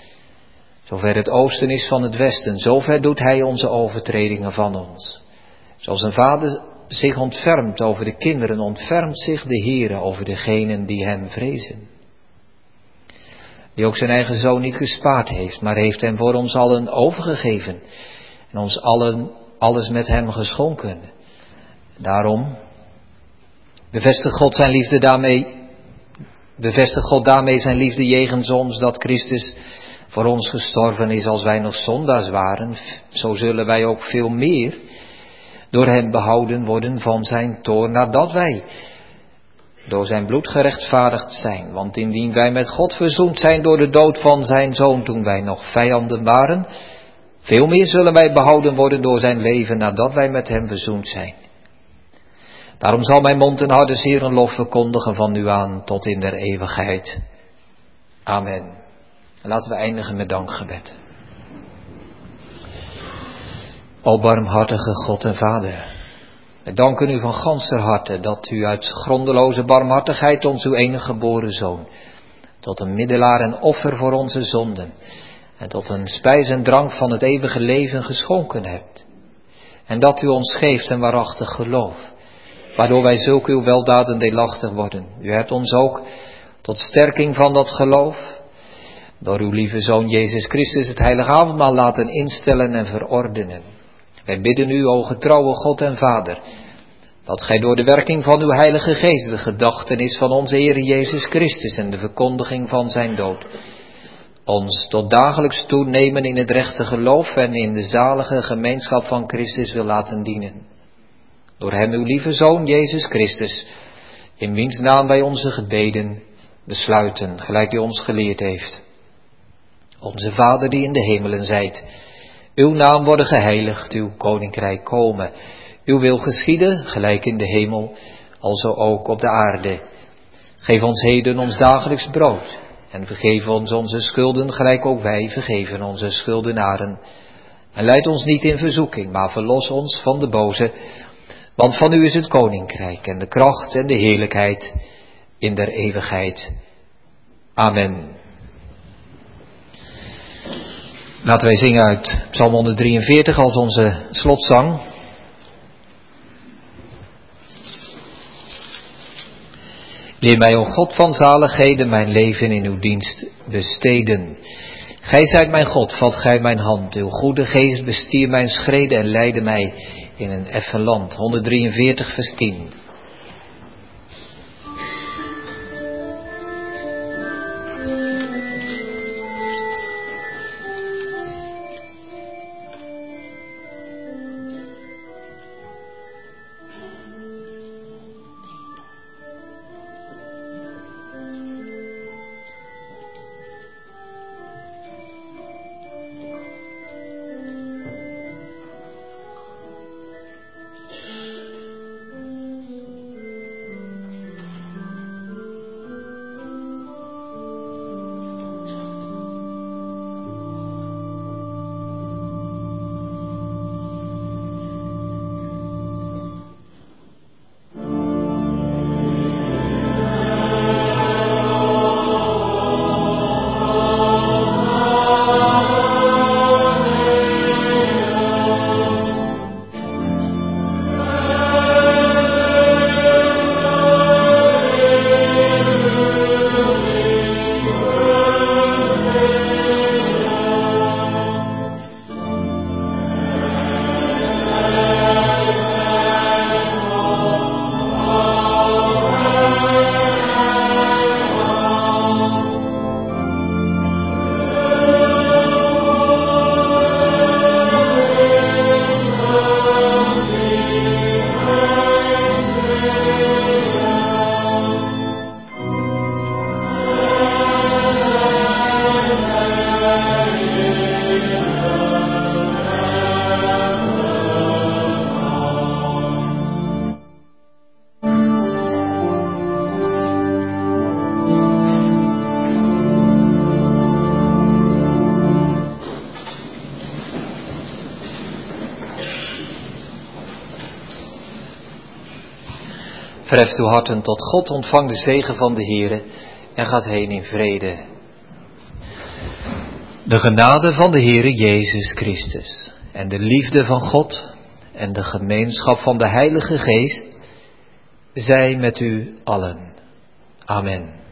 Zover het oosten is van het westen, zover doet hij onze overtredingen van ons. Zoals een vader zich ontfermt over de kinderen, ontfermt zich de Heere over degenen die hem vrezen. Die ook zijn eigen zoon niet gespaard heeft, maar heeft hem voor ons allen overgegeven en ons allen alles met hem geschonken. Daarom bevestigt God daarmee zijn liefde jegens ons, dat Christus voor ons gestorven is als wij nog zondaars waren. Zo zullen wij ook veel meer door hem behouden worden van zijn toorn, nadat wij door zijn bloed gerechtvaardigd zijn. Want indien wij met God verzoend zijn door de dood van zijn zoon, toen wij nog vijanden waren, Veel meer zullen wij behouden worden door zijn leven nadat wij met hem verzoend zijn. Daarom zal mijn mond en harde zeer een lof verkondigen van nu aan tot in der eeuwigheid. Amen. Laten we eindigen met dankgebed. O barmhartige God en Vader, wij danken u van ganser harte dat u uit grondeloze barmhartigheid ons uw enige geboren Zoon tot een middelaar en offer voor onze zonden en tot een spijs en drank van het eeuwige leven geschonken hebt. En dat u ons geeft een waarachtig geloof, waardoor wij zulke uw weldaden deelachtig worden. U hebt ons ook tot sterking van dat geloof door uw lieve Zoon Jezus Christus het heilige avondmaal laten instellen en verordenen. Wij bidden u, o getrouwe God en Vader, dat gij door de werking van uw Heilige Geest de gedachtenis van onze Heer Jezus Christus en de verkondiging van zijn dood ons tot dagelijks toenemen in het rechte geloof en in de zalige gemeenschap van Christus wil laten dienen. Door hem uw lieve Zoon Jezus Christus, in wiens naam wij onze gebeden besluiten, gelijk u ons geleerd heeft. Onze Vader die in de hemelen zijt, uw naam worden geheiligd, uw koninkrijk komen. Uw wil geschieden, gelijk in de hemel, alzo ook op de aarde. Geef ons heden ons dagelijks brood. En vergeef ons onze schulden, gelijk ook wij vergeven onze schuldenaren. En leid ons niet in verzoeking, maar verlos ons van de boze. Want van u is het koninkrijk en de kracht en de heerlijkheid in der eeuwigheid. Amen. Laten wij zingen uit Psalm 143 als onze slotzang. Leer mij, o God van zaligheden, mijn leven in uw dienst besteden. Gij zijt mijn God, vat gij mijn hand. Uw goede geest bestier mijn schreden en leidde mij in een effen land. 143 vers 10. Verheft uw harten tot God, ontvang de zegen van de Heere en gaat heen in vrede. De genade van de Heere Jezus Christus en de liefde van God en de gemeenschap van de Heilige Geest zij met u allen. Amen.